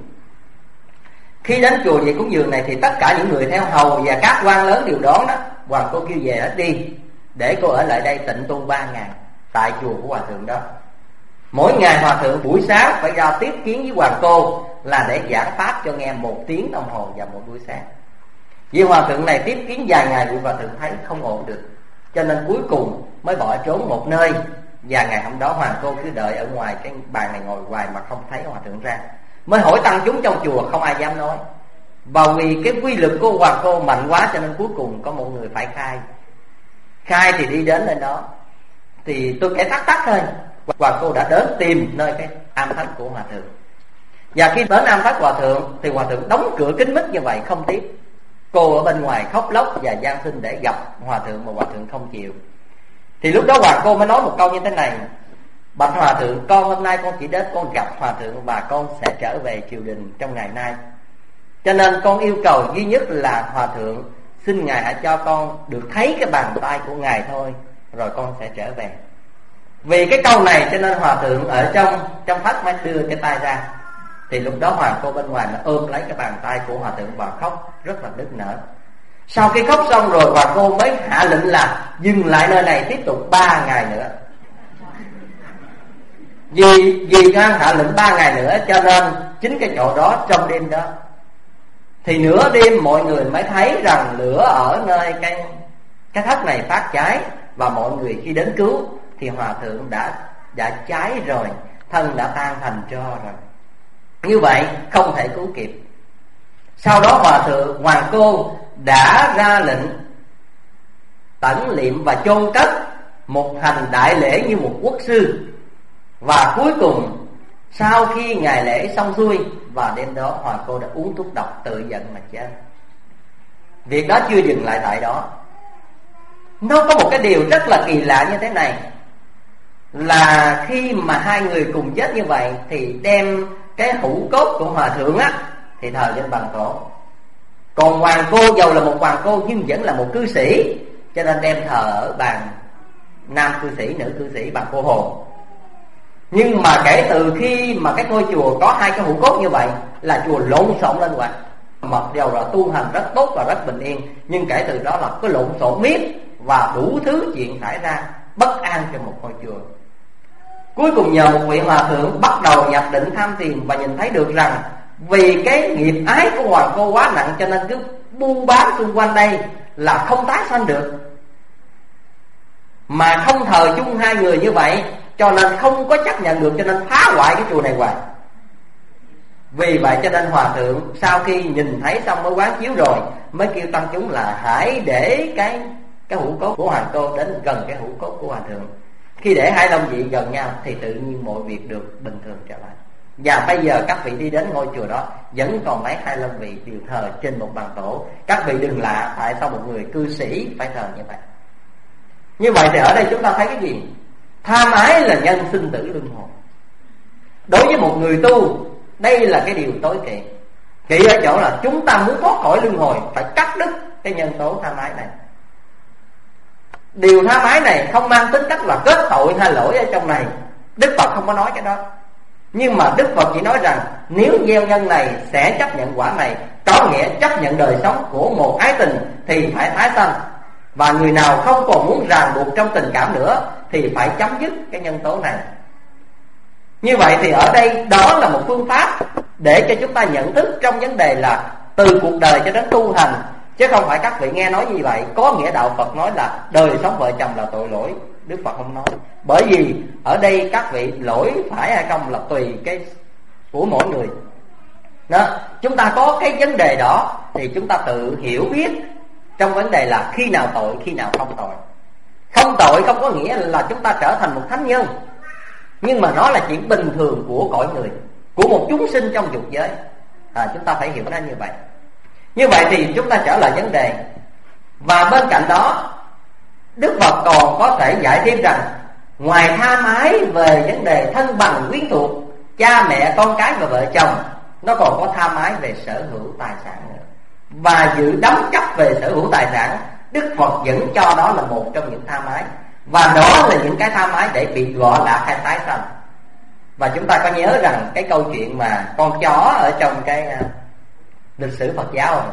Khi đến chùa vị cúng dường này thì tất cả những người theo hầu và các quan lớn đều đón đó. Hoàng cô kêu về hết đi, để cô ở lại đây tịnh tu ba ngày tại chùa của hòa thượng đó. Mỗi ngày hòa thượng buổi sáng phải ra tiếp kiến với hoàng cô, là để giảng pháp cho nghe một tiếng đồng hồ vào một buổi sáng. Vì hòa thượng này tiếp kiến vài ngày, vị hòa thượng thấy không ổn được, cho nên cuối cùng mới bỏ trốn một nơi. Và ngày hôm đó hoàng cô cứ đợi ở ngoài cái bàn này ngồi hoài mà không thấy hòa thượng ra, mới hỏi tăng chúng trong chùa, không ai dám nói. Và vì cái quy lực của hoàng cô mạnh quá, cho nên cuối cùng có một người phải khai. Khai thì đi đến nơi đó, thì tôi kể tắt tắt thôi. Hoàng cô đã đến tìm nơi cái am thất của hòa thượng. Và khi đến am thất hòa thượng thì hòa thượng đóng cửa kín mít như vậy không tiếp. Cô ở bên ngoài khóc lóc và van xin để gặp hòa thượng, mà hòa thượng không chịu. Thì lúc đó hoàng cô mới nói một câu như thế này: bạch hòa thượng, con hôm nay con chỉ đến con gặp hòa thượng và con sẽ trở về triều đình trong ngày nay. Cho nên con yêu cầu duy nhất là Hòa thượng xin Ngài hãy cho con được thấy cái bàn tay của Ngài thôi, rồi con sẽ trở về. Vì cái câu này cho nên Hòa thượng ở trong trong pháp mới đưa cái tay ra. Thì lúc đó hoàng cô bên ngoài nó ôm lấy cái bàn tay của Hòa thượng và khóc rất là nức nở. Sau khi khóc xong rồi, hoàng cô mới hạ lệnh là dừng lại nơi này tiếp tục ba ngày nữa. Vì vì ngang hạ lệnh ba ngày nữa, cho nên chính cái chỗ đó trong đêm đó thì nửa đêm mọi người mới thấy rằng lửa ở nơi cái cái thất này phát cháy, và mọi người khi đến cứu thì Hòa thượng đã đã cháy rồi, thân đã tan thành tro rồi. Như vậy không thể cứu kịp. Sau đó Hòa thượng hoàng cô đã ra lệnh tẩn liệm và chôn cất, một hành đại lễ như một quốc sư. Và cuối cùng sau khi ngày lễ xong xuôi, và đêm đó hoàng cô đã uống thuốc độc tự giận mà chết. Việc đó chưa dừng lại tại đó. Nó có một cái điều rất là kỳ lạ như thế này, là khi mà hai người cùng chết như vậy thì đem cái hũ cốt của hòa thượng á thì thờ lên bàn tổ. Còn hoàng cô dầu là một hoàng cô nhưng vẫn là một cư sĩ, cho nên đem thờ ở bàn nam cư sĩ, nữ cư sĩ, bàn cô hồn. Nhưng mà kể từ khi mà cái ngôi chùa có hai cái hũ cốt như vậy là chùa lộn xộn lên hoài. Mặc dầu là tu hành rất tốt và rất bình yên, nhưng kể từ đó là có lộn xộn miết và đủ thứ chuyện xảy ra bất an cho một ngôi chùa. Cuối cùng nhờ một vị hòa thượng bắt đầu nhập định tham thiền và nhìn thấy được rằng vì cái nghiệp ái của hoàng cô quá nặng, cho nên cứ bu bám xung quanh đây là không tái sanh được, mà không thờ chung hai người như vậy, cho nên không có chấp nhận được, cho nên phá hoại cái chùa này hoài. Vì vậy cho nên hòa thượng sau khi nhìn thấy xong mới quán chiếu rồi, mới kêu tăng chúng là hãy để cái cái hũ cốt của hoàng cô đến gần cái hũ cốt của hòa thượng. Khi để hai long vị gần nhau thì tự nhiên mọi việc được bình thường trở lại. Và bây giờ các vị đi đến ngôi chùa đó vẫn còn mấy hai long vị đều thờ trên một bàn tổ. Các vị đừng lạ tại sao một người cư sĩ phải thờ như vậy. Như vậy thì ở đây chúng ta thấy cái gì? Tham ái là nhân sinh tử luân hồi. Đối với một người tu, đây là cái điều tối kỵ. Kỵ ở chỗ là chúng ta muốn thoát khỏi luân hồi phải cắt đứt cái nhân tố tham ái này. Điều tham ái này không mang tính cách là kết tội hay lỗi ở trong này, Đức Phật không có nói cái đó. Nhưng mà Đức Phật chỉ nói rằng nếu gieo nhân này sẽ chấp nhận quả này, có nghĩa chấp nhận đời sống của một ái tình thì phải tái sanh. Và người nào không còn muốn ràng buộc trong tình cảm nữa thì phải chấm dứt cái nhân tố này. Như vậy thì ở đây đó là một phương pháp để cho chúng ta nhận thức trong vấn đề là từ cuộc đời cho đến tu hành. Chứ không phải các vị nghe nói như vậy có nghĩa đạo Phật nói là đời sống vợ chồng là tội lỗi. Đức Phật không nói. Bởi vì ở đây các vị lỗi phải hay không là tùy cái của mỗi người đó. Chúng ta có cái vấn đề đó thì chúng ta tự hiểu biết trong vấn đề là khi nào tội, khi nào không tội. Không tội không có nghĩa là chúng ta trở thành một thánh nhân, nhưng mà nó là chuyện bình thường của cõi người, của một chúng sinh trong dục giới. à, Chúng ta phải hiểu nó như vậy. Như vậy thì chúng ta trở lại vấn đề. Và bên cạnh đó Đức Phật còn có thể dạy thêm rằng ngoài tha mái về vấn đề thân bằng quyến thuộc, cha mẹ con cái và vợ chồng, nó còn có tha mái về sở hữu tài sản nữa. Và dự đắm chấp về sở hữu tài sản, Đức Phật vẫn cho đó là một trong những tha mái. Và đó là những cái tha mái để bị đọa lạc hay tái sanh. Và chúng ta có nhớ rằng cái câu chuyện mà con chó ở trong cái uh, lịch sử Phật giáo không?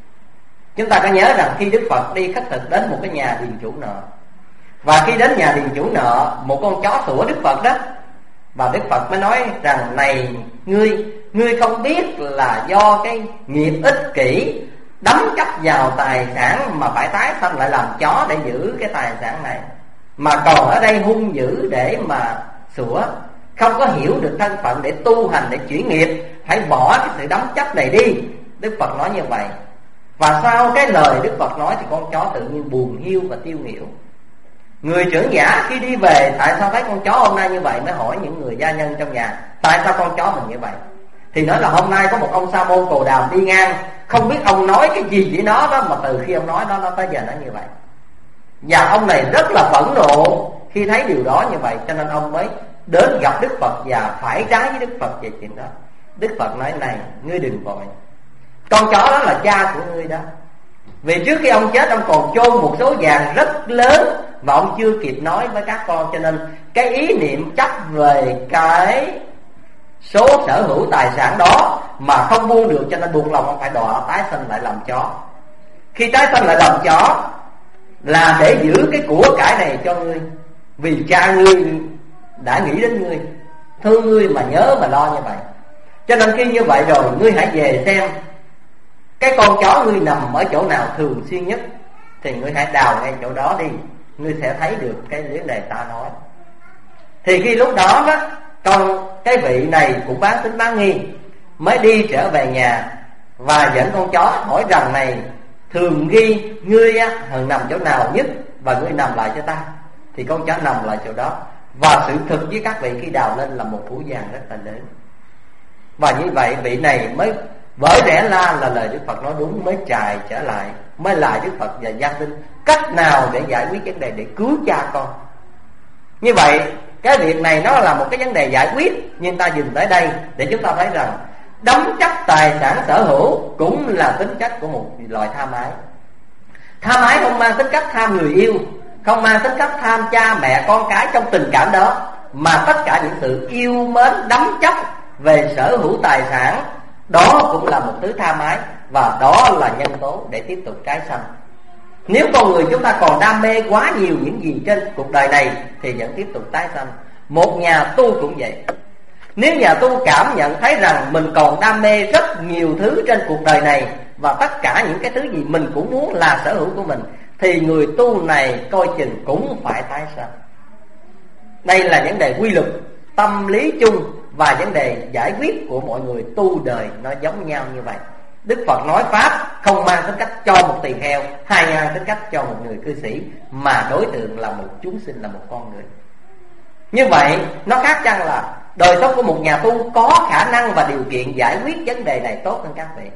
Chúng ta có nhớ rằng khi Đức Phật đi khất thực đến một cái nhà điền chủ nợ, và khi đến nhà điền chủ nợ, một con chó sủa Đức Phật đó, và Đức Phật mới nói rằng này ngươi, ngươi không biết là do cái nghiệp ích kỷ đắm chấp vào tài sản mà phải tái sanh lại làm chó để giữ cái tài sản này, mà còn ở đây hung dữ để mà sủa, không có hiểu được thân phận để tu hành, để chuyển nghiệp, phải bỏ cái sự đắm chấp này đi. Đức Phật nói như vậy. Và sau cái lời Đức Phật nói thì con chó tự nhiên buồn hiu và tiêu nghỉu. Người trưởng giả khi đi về, tại sao thấy con chó hôm nay như vậy, mới hỏi những người gia nhân trong nhà tại sao con chó mình như vậy. Thì nói là hôm nay có một ông Sa môn Cồ Đàm đi ngang, không biết ông nói cái gì với nó đó, mà từ khi ông nói đó nó tới giờ nó như vậy. Và ông này rất là phẫn nộ khi thấy điều đó như vậy, cho nên ông mới đến gặp Đức Phật và phải trái với Đức Phật về chuyện đó. Đức Phật nói này, ngươi đừng vội, Con chó đó là cha của ngươi đó. Vì trước khi ông chết, ông còn chôn một số vàng rất lớn mà ông chưa kịp nói với các con. Cho nên cái ý niệm chấp về cái số sở hữu tài sản đó mà không buông được, cho nên buộc lòng ông phải đọa tái sinh lại làm chó. Khi tái sinh lại làm chó là để giữ cái của cải này cho ngươi, vì cha ngươi đã nghĩ đến ngươi, thương ngươi mà nhớ mà lo như vậy. Cho nên khi như vậy rồi, ngươi hãy về xem cái con chó ngươi nằm ở chỗ nào thường xuyên nhất, thì ngươi hãy đào ngay chỗ đó đi, ngươi sẽ thấy được cái vấn đề ta nói. Thì khi lúc đó đó, con cái vị này cũng bán tính bán nghi, mới đi trở về nhà và dẫn con chó hỏi rằng này, thường ghi ngươi á thường nằm chỗ nào nhất, và ngươi nằm lại cho ta. Thì con chó nằm lại chỗ đó. Và sự thực với các vị khi đào lên là một phủ vàng rất là lớn. Và như vậy vị này mới vỡ rẽ la là lời Đức Phật nói đúng, mới chạy trở lại, mới lại Đức Phật và Giang Tinh cách nào để giải quyết vấn đề để cứu cha con. Như vậy cái việc này nó là một cái vấn đề giải quyết, nhưng ta dừng tới đây để chúng ta thấy rằng đắm chấp tài sản sở hữu cũng là tính chất của một loại tham ái. Tham ái không mang tính cách tham người yêu, không mang tính cách tham cha mẹ con cái trong tình cảm đó, mà tất cả những sự yêu mến đắm chấp về sở hữu tài sản, đó cũng là một thứ tham ái, và đó là nhân tố để tiếp tục tái sanh. Nếu con người chúng ta còn đam mê quá nhiều những gì trên cuộc đời này thì vẫn tiếp tục tái sanh. Một nhà tu cũng vậy. Nếu nhà tu cảm nhận thấy rằng mình còn đam mê rất nhiều thứ trên cuộc đời này, và tất cả những cái thứ gì mình cũng muốn là sở hữu của mình, thì người tu này coi chừng cũng phải tái sanh. Đây là vấn đề quy luật tâm lý chung, và vấn đề giải quyết của mọi người tu đời nó giống nhau như vậy. Đức Phật nói pháp không mang tính cách cho một tỳ kheo, hay mang tính cách cho một người cư sĩ, mà đối tượng là một chúng sinh, là một con người. Như vậy nó khác chăng là đời sống của một nhà tu có khả năng và điều kiện giải quyết vấn đề này tốt hơn các vị.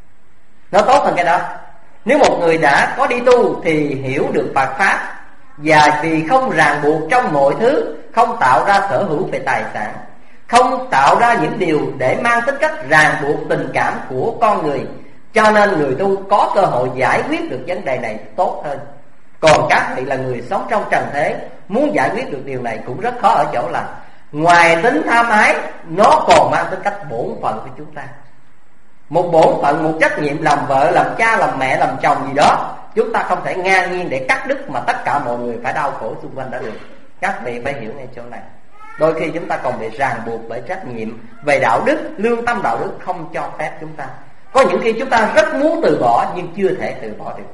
Nó tốt hơn cái đó. Nếu một người đã có đi tu thì hiểu được Phật pháp, và vì không ràng buộc trong mọi thứ, không tạo ra sở hữu về tài sản, không tạo ra những điều để mang tính cách ràng buộc tình cảm của con người, cho nên người tu có cơ hội giải quyết được vấn đề này tốt hơn. Còn các vị là người sống trong trần thế, muốn giải quyết được điều này cũng rất khó ở chỗ là ngoài tính tham ái, nó còn mang tính cách bổn phận của chúng ta. Một bổn phận, một trách nhiệm làm vợ, làm cha, làm mẹ, làm chồng gì đó, chúng ta không thể ngang nhiên để cắt đứt mà tất cả mọi người phải đau khổ xung quanh đã được. Các vị phải hiểu ngay chỗ này. Đôi khi chúng ta còn bị ràng buộc bởi trách nhiệm về đạo đức, lương tâm đạo đức không cho phép chúng ta. Có những khi chúng ta rất muốn từ bỏ nhưng chưa thể từ bỏ được.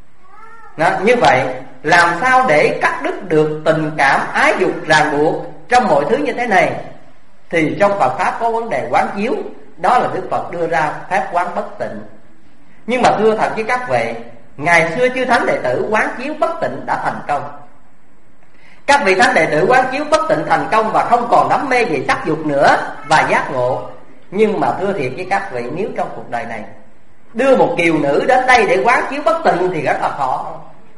Đó, như vậy làm sao để cắt đứt được tình cảm ái dục ràng buộc trong mọi thứ như thế này? Thì trong Phật pháp có vấn đề quán chiếu, đó là Đức Phật đưa ra phép quán bất tịnh. Nhưng mà thưa thật với các vị, ngày xưa chư thánh đệ tử quán chiếu bất tịnh đã thành công. Các vị thánh đệ tử quán chiếu bất tịnh thành công và không còn đắm mê về sắc dục nữa và giác ngộ. Nhưng mà thưa thiệt với các vị, nếu trong cuộc đời này đưa một kiều nữ đến đây để quán chiếu bất tịnh thì rất là khó.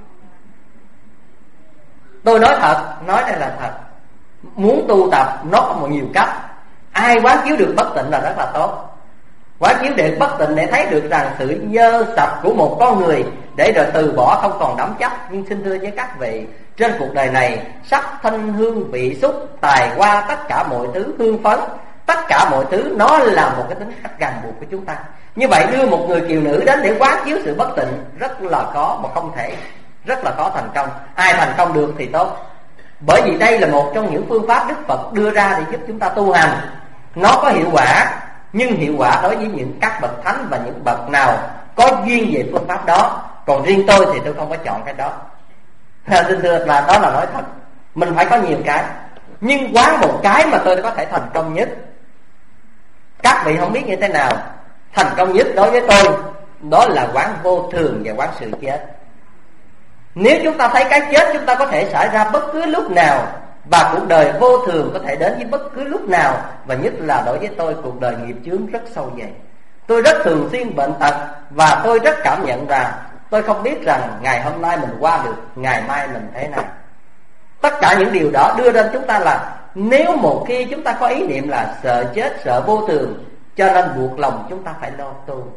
Tôi nói thật, nói đây là thật. Muốn tu tập nó có một nhiều cách. Ai quán chiếu được bất tịnh là rất là tốt. Quán chiếu được bất tịnh để thấy được rằng sự dơ sạch của một con người, để rồi từ bỏ không còn đắm chấp. Nhưng xin thưa với các vị, trên cuộc đời này sắc thanh hương vị xúc tài hoa, tất cả mọi thứ hương phấn, tất cả mọi thứ nó là một cái tính cách ràng buộc của chúng ta. Như vậy đưa một người kiều nữ đến để quán chiếu sự bất tịnh rất là khó, mà không thể, rất là khó thành công. Ai thành công được thì tốt. Bởi vì đây là một trong những phương pháp Đức Phật đưa ra để giúp chúng ta tu hành. Nó có hiệu quả, nhưng hiệu quả đối với những các bậc thánh và những bậc nào có duyên về phương pháp đó. Còn riêng tôi thì tôi không có chọn cái đó. Xin thưa là đó là nói thật. Mình phải có nhiều cái, nhưng quán một cái mà tôi có thể thành công nhất. Các vị không biết như thế nào. Thành công nhất đối với tôi, đó là quán vô thường và quán sự chết. Nếu chúng ta thấy cái chết chúng ta có thể xảy ra bất cứ lúc nào, và cuộc đời vô thường có thể đến với bất cứ lúc nào, và nhất là đối với tôi, cuộc đời nghiệp chướng rất sâu dày. Tôi rất thường xuyên bệnh tật, và tôi rất cảm nhận rằng tôi không biết rằng ngày hôm nay mình qua được, ngày mai mình thế nào. Tất cả những điều đó đưa đến chúng ta là nếu một khi chúng ta có ý niệm là sợ chết, sợ vô thường, cho nên buộc lòng chúng ta phải lo tu.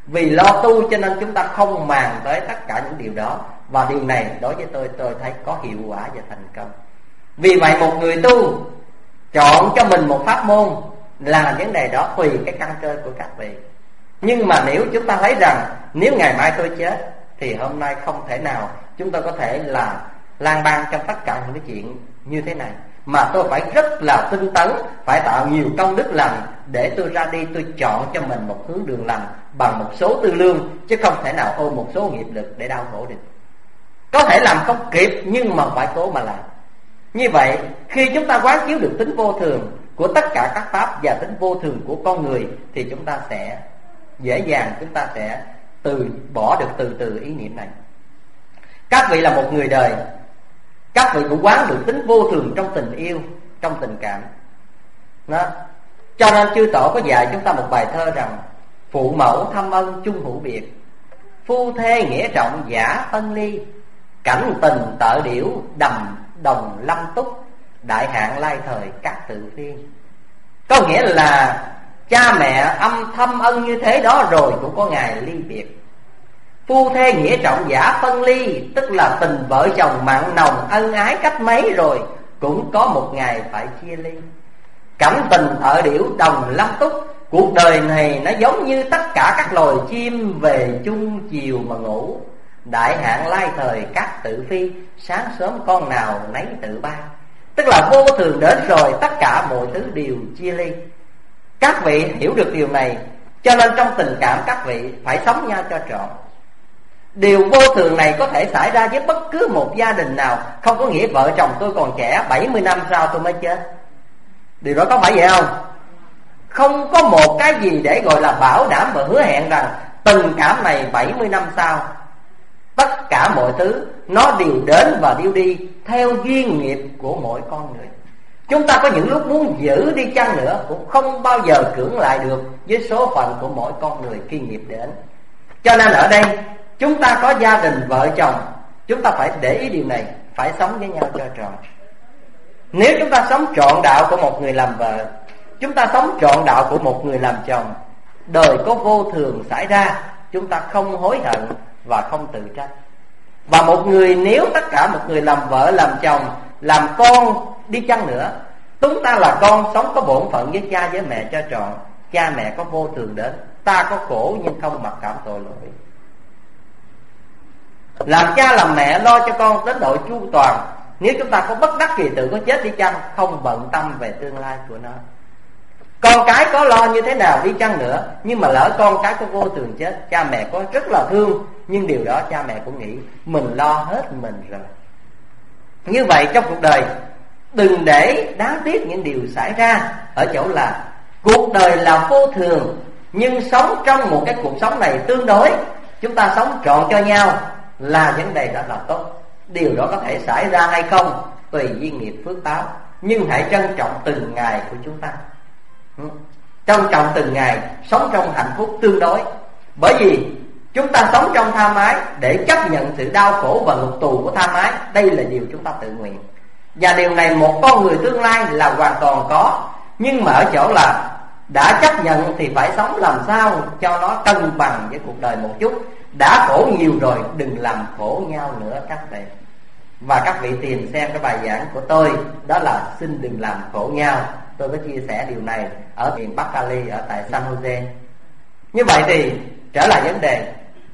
Vì lo tu cho nên chúng ta không màng tới tất cả những điều đó. Và điều này đối với tôi, tôi thấy có hiệu quả và thành công. Vì vậy một người tu chọn cho mình một pháp môn là vấn đề đó tùy cái căn cơ của các vị. Nhưng mà nếu chúng ta thấy rằng nếu ngày mai tôi chết thì hôm nay không thể nào chúng tôi có thể là lang bang trong tất cả những cái chuyện như thế này, mà tôi phải rất là tinh tấn, phải tạo nhiều công đức lành để tôi ra đi tôi chọn cho mình một hướng đường lành bằng một số tư lương, chứ không thể nào ôm một số nghiệp lực để đau khổ được. Có thể làm không kịp nhưng mà phải cố mà làm. Như vậy khi chúng ta quán chiếu được tính vô thường của tất cả các pháp và tính vô thường của con người thì chúng ta sẽ dễ dàng, chúng ta sẽ từ bỏ được từ từ ý niệm này. Các vị là một người đời, các vị cũng quán được tính vô thường trong tình yêu, trong tình cảm đó. Cho nên chư tổ có dạy chúng ta một bài thơ rằng: phụ mẫu thăm ân chung hữu biệt, phu thê nghĩa trọng giả phân ly, cảnh tình tợ điểu đầm đồng lâm túc, đại hạn lai thời các tự phiên. Có nghĩa là cha mẹ âm thâm ân như thế đó rồi cũng có ngày ly biệt. Phu thê nghĩa trọng giả phân ly, tức là tình vợ chồng mặn nồng ân ái cách mấy rồi cũng có một ngày phải chia ly. Cảnh tình ở điểu đồng lâm túc, cuộc đời này nó giống như tất cả các loài chim về chung chiều mà ngủ. Đại hạn lai thời các tự phi, sáng sớm con nào nấy tự ba. Tức là vô thường đến rồi tất cả mọi thứ đều chia ly. Các vị hiểu được điều này, cho nên trong tình cảm các vị phải sống nhau cho trọn. Điều vô thường này có thể xảy ra với bất cứ một gia đình nào. Không có nghĩa vợ chồng tôi còn trẻ, bảy mươi năm sau tôi mới chết. Điều đó có phải vậy không? Không có một cái gì để gọi là bảo đảm và hứa hẹn rằng tình cảm này bảy mươi năm sau. Tất cả mọi thứ nó đều đến và đều đi theo duyên nghiệp của mỗi con người. Chúng ta có những lúc muốn giữ đi chăng nữa cũng không bao giờ cưỡng lại được với số phận của mỗi con người khi nghiệp đến. Cho nên ở đây chúng ta có gia đình vợ chồng, chúng ta phải để ý điều này, phải sống với nhau cho trọn. Nếu chúng ta sống trọn đạo của một người làm vợ, chúng ta sống trọn đạo của một người làm chồng, đời có vô thường xảy ra, chúng ta không hối hận và không tự trách. Và một người, nếu tất cả một người làm vợ, làm chồng, làm con đi chăng nữa, chúng ta là con sống có bổn phận với cha với mẹ cho trọn. Cha mẹ có vô thường đến, ta có khổ nhưng không mặc cảm tội lỗi. Làm cha làm mẹ lo cho con đến độ chu toàn. Nếu chúng ta có bất đắc kỳ tự có chết đi chăng, không bận tâm về tương lai của nó. Con cái có lo như thế nào đi chăng nữa, nhưng mà lỡ con cái có vô thường chết, cha mẹ có rất là thương, nhưng điều đó cha mẹ cũng nghĩ mình lo hết mình rồi. Như vậy trong cuộc đời, đừng để đáng tiếc những điều xảy ra ở chỗ là cuộc đời là vô thường, nhưng sống trong một cái cuộc sống này tương đối, chúng ta sống trọn cho nhau là vấn đề đó là tốt. Điều đó có thể xảy ra hay không tùy duyên nghiệp phước báo, nhưng hãy trân trọng từng ngày của chúng ta, trân trọng từng ngày, sống trong hạnh phúc tương đối. Bởi vì chúng ta sống trong tham ái để chấp nhận sự đau khổ và ngục tù của tham ái, đây là điều chúng ta tự nguyện. Và điều này một con người tương lai là hoàn toàn có. Nhưng mà ở chỗ là đã chấp nhận thì phải sống làm sao cho nó cân bằng với cuộc đời một chút. Đã khổ nhiều rồi, đừng làm khổ nhau nữa các vị. Và các vị tìm xem cái bài giảng của tôi, đó là xin đừng làm khổ nhau. Tôi có chia sẻ điều này ở miền Bắc Cali, ở tại San Jose. Như vậy thì trở lại vấn đề,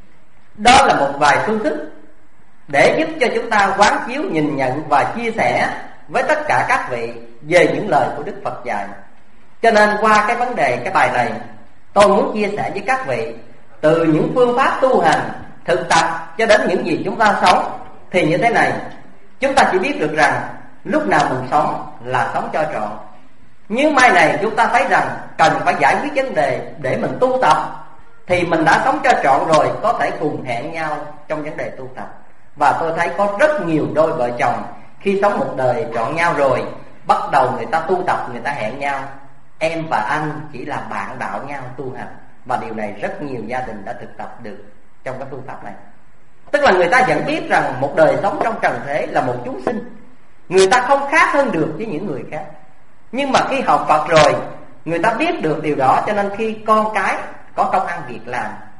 đó là một vài phương thức để giúp cho chúng ta quán chiếu, nhìn nhận và chia sẻ với tất cả các vị về những lời của Đức Phật dạy. Cho nên qua cái vấn đề, cái bài này, tôi muốn chia sẻ với các vị từ những phương pháp tu hành, thực tập cho đến những gì chúng ta sống. Thì như thế này, chúng ta chỉ biết được rằng lúc nào mình sống là sống cho trọn. Nhưng mai này chúng ta thấy rằng cần phải giải quyết vấn đề để mình tu tập, thì mình đã sống cho trọn rồi, có thể cùng hẹn nhau trong vấn đề tu tập. Và tôi thấy có rất nhiều đôi vợ chồng khi sống một đời trọn nhau rồi, bắt đầu người ta tu tập, người ta hẹn nhau. Em và anh chỉ là bạn đạo nhau tu hành. Và điều này rất nhiều gia đình đã thực tập được trong cái phương pháp này. Tức là người ta nhận biết rằng một đời sống trong trần thế là một chúng sinh, người ta không khác hơn được với những người khác. Nhưng mà khi học Phật rồi, người ta biết được điều đó, cho nên khi con cái có công ăn việc làm,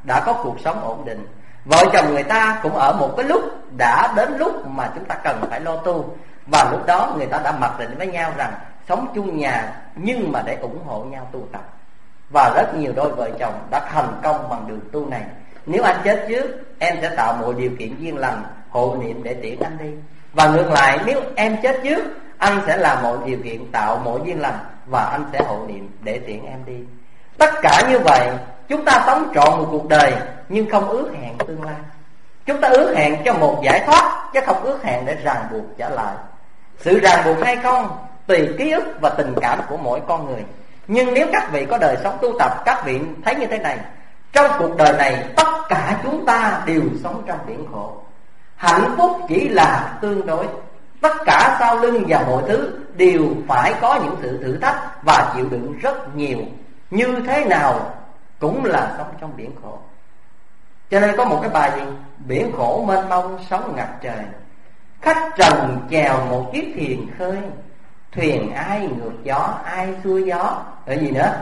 đã có cuộc sống ổn định. Vợ chồng người ta cũng ở một cái lúc đã đến lúc mà chúng ta cần phải lo tu. Và lúc đó người ta đã mặc định với nhau rằng sống chung nhà nhưng mà để ủng hộ nhau tu tập. Và rất nhiều đôi vợ chồng đã thành công bằng đường tu này. Nếu anh chết trước, em sẽ tạo mọi điều kiện duyên lành hộ niệm để tiễn anh đi. Và ngược lại, nếu em chết trước, anh sẽ làm mọi điều kiện tạo mọi duyên lành và anh sẽ hộ niệm để tiễn em đi. Tất cả như vậy, chúng ta sống trọn một cuộc đời nhưng không ước hẹn tương lai. Chúng ta ước hẹn cho một giải thoát chứ không ước hẹn để ràng buộc trở lại. Sự ràng buộc hay không tùy ký ức và tình cảm của mỗi con người. Nhưng nếu các vị có đời sống tu tập, các vị thấy như thế này: trong cuộc đời này tất cả chúng ta đều sống trong biển khổ. Hạnh phúc chỉ là tương đối. Tất cả sau lưng và mọi thứ đều phải có những sự thử thách và chịu đựng rất nhiều. Như thế nào cũng là sống trong biển khổ. Cho nên có một cái bài gì: biển khổ mênh mông sóng ngập trời, khách trần chèo một chiếc thuyền khơi, thuyền ai ngược gió ai xuôi gió. Ở gì nữa?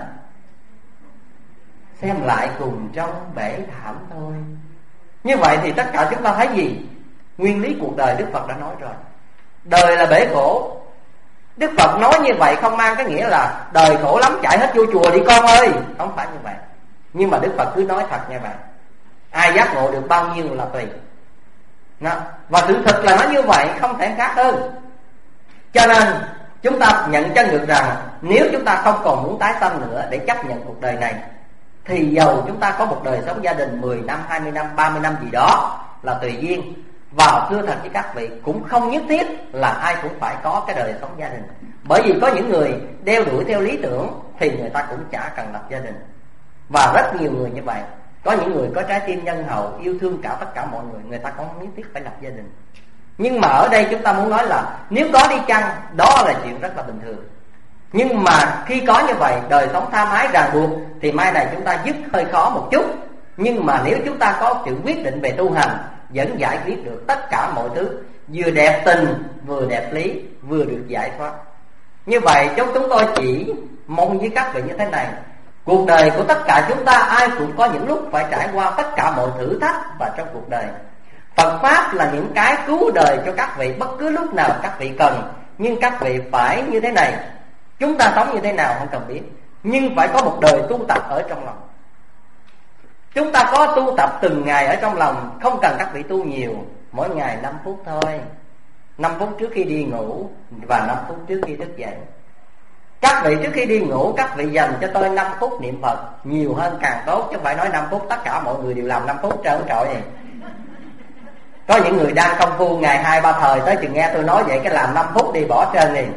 Xem lại cùng trong bể thảm thôi. Như vậy thì tất cả chúng ta thấy gì? Nguyên lý cuộc đời Đức Phật đã nói rồi. Đời là bể khổ. Đức Phật nói như vậy không mang cái nghĩa là đời khổ lắm chạy hết vô chùa đi con ơi. Không phải như vậy. Nhưng mà Đức Phật cứ nói thật như vậy. Ai giác ngộ được bao nhiêu là tùy. Và sự thật là nó như vậy, không thể khác hơn. Cho nên chúng ta nhận chân được rằng nếu chúng ta không còn muốn tái sanh nữa để chấp nhận cuộc đời này, thì dầu chúng ta có một đời sống gia đình mười năm, hai mươi năm, ba mươi năm gì đó là tùy duyên. Và thưa thật với các vị, cũng không nhất thiết là ai cũng phải có cái đời sống gia đình. Bởi vì có những người đeo đuổi theo lý tưởng thì người ta cũng chả cần lập gia đình. Và rất nhiều người như vậy. Có những người có trái tim nhân hậu, yêu thương cả tất cả mọi người, người ta cũng không nhất thiết phải lập gia đình. Nhưng mà ở đây chúng ta muốn nói là nếu có đi chăng, đó là chuyện rất là bình thường. Nhưng mà khi có như vậy, đời sống tha mái ràng buộc, thì mai này chúng ta dứt hơi khó một chút. Nhưng mà nếu chúng ta có sự quyết định về tu hành, vẫn giải quyết được tất cả mọi thứ, vừa đẹp tình, vừa đẹp lý, vừa được giải thoát. Như vậy chúng chúng tôi chỉ mong với các vị như thế này: cuộc đời của tất cả chúng ta ai cũng có những lúc phải trải qua tất cả mọi thử thách. Và trong cuộc đời, Phật Pháp là những cái cứu đời cho các vị bất cứ lúc nào các vị cần. Nhưng các vị phải như thế này: chúng ta sống như thế nào không cần biết, nhưng phải có một đời tu tập ở trong lòng. Chúng ta có tu tập từng ngày ở trong lòng, không cần các vị tu nhiều, mỗi ngày năm phút thôi. Năm phút trước khi đi ngủ và năm phút trước khi thức dậy. Các vị trước khi đi ngủ, các vị dành cho tôi năm phút niệm Phật, nhiều hơn càng tốt, chứ không phải nói năm phút tất cả mọi người đều làm năm phút trơn trọi vậy. Có những người đang công phu ngày hai ba thời, tới chừng nghe tôi nói vậy cái làm năm phút đi bỏ trơn đi.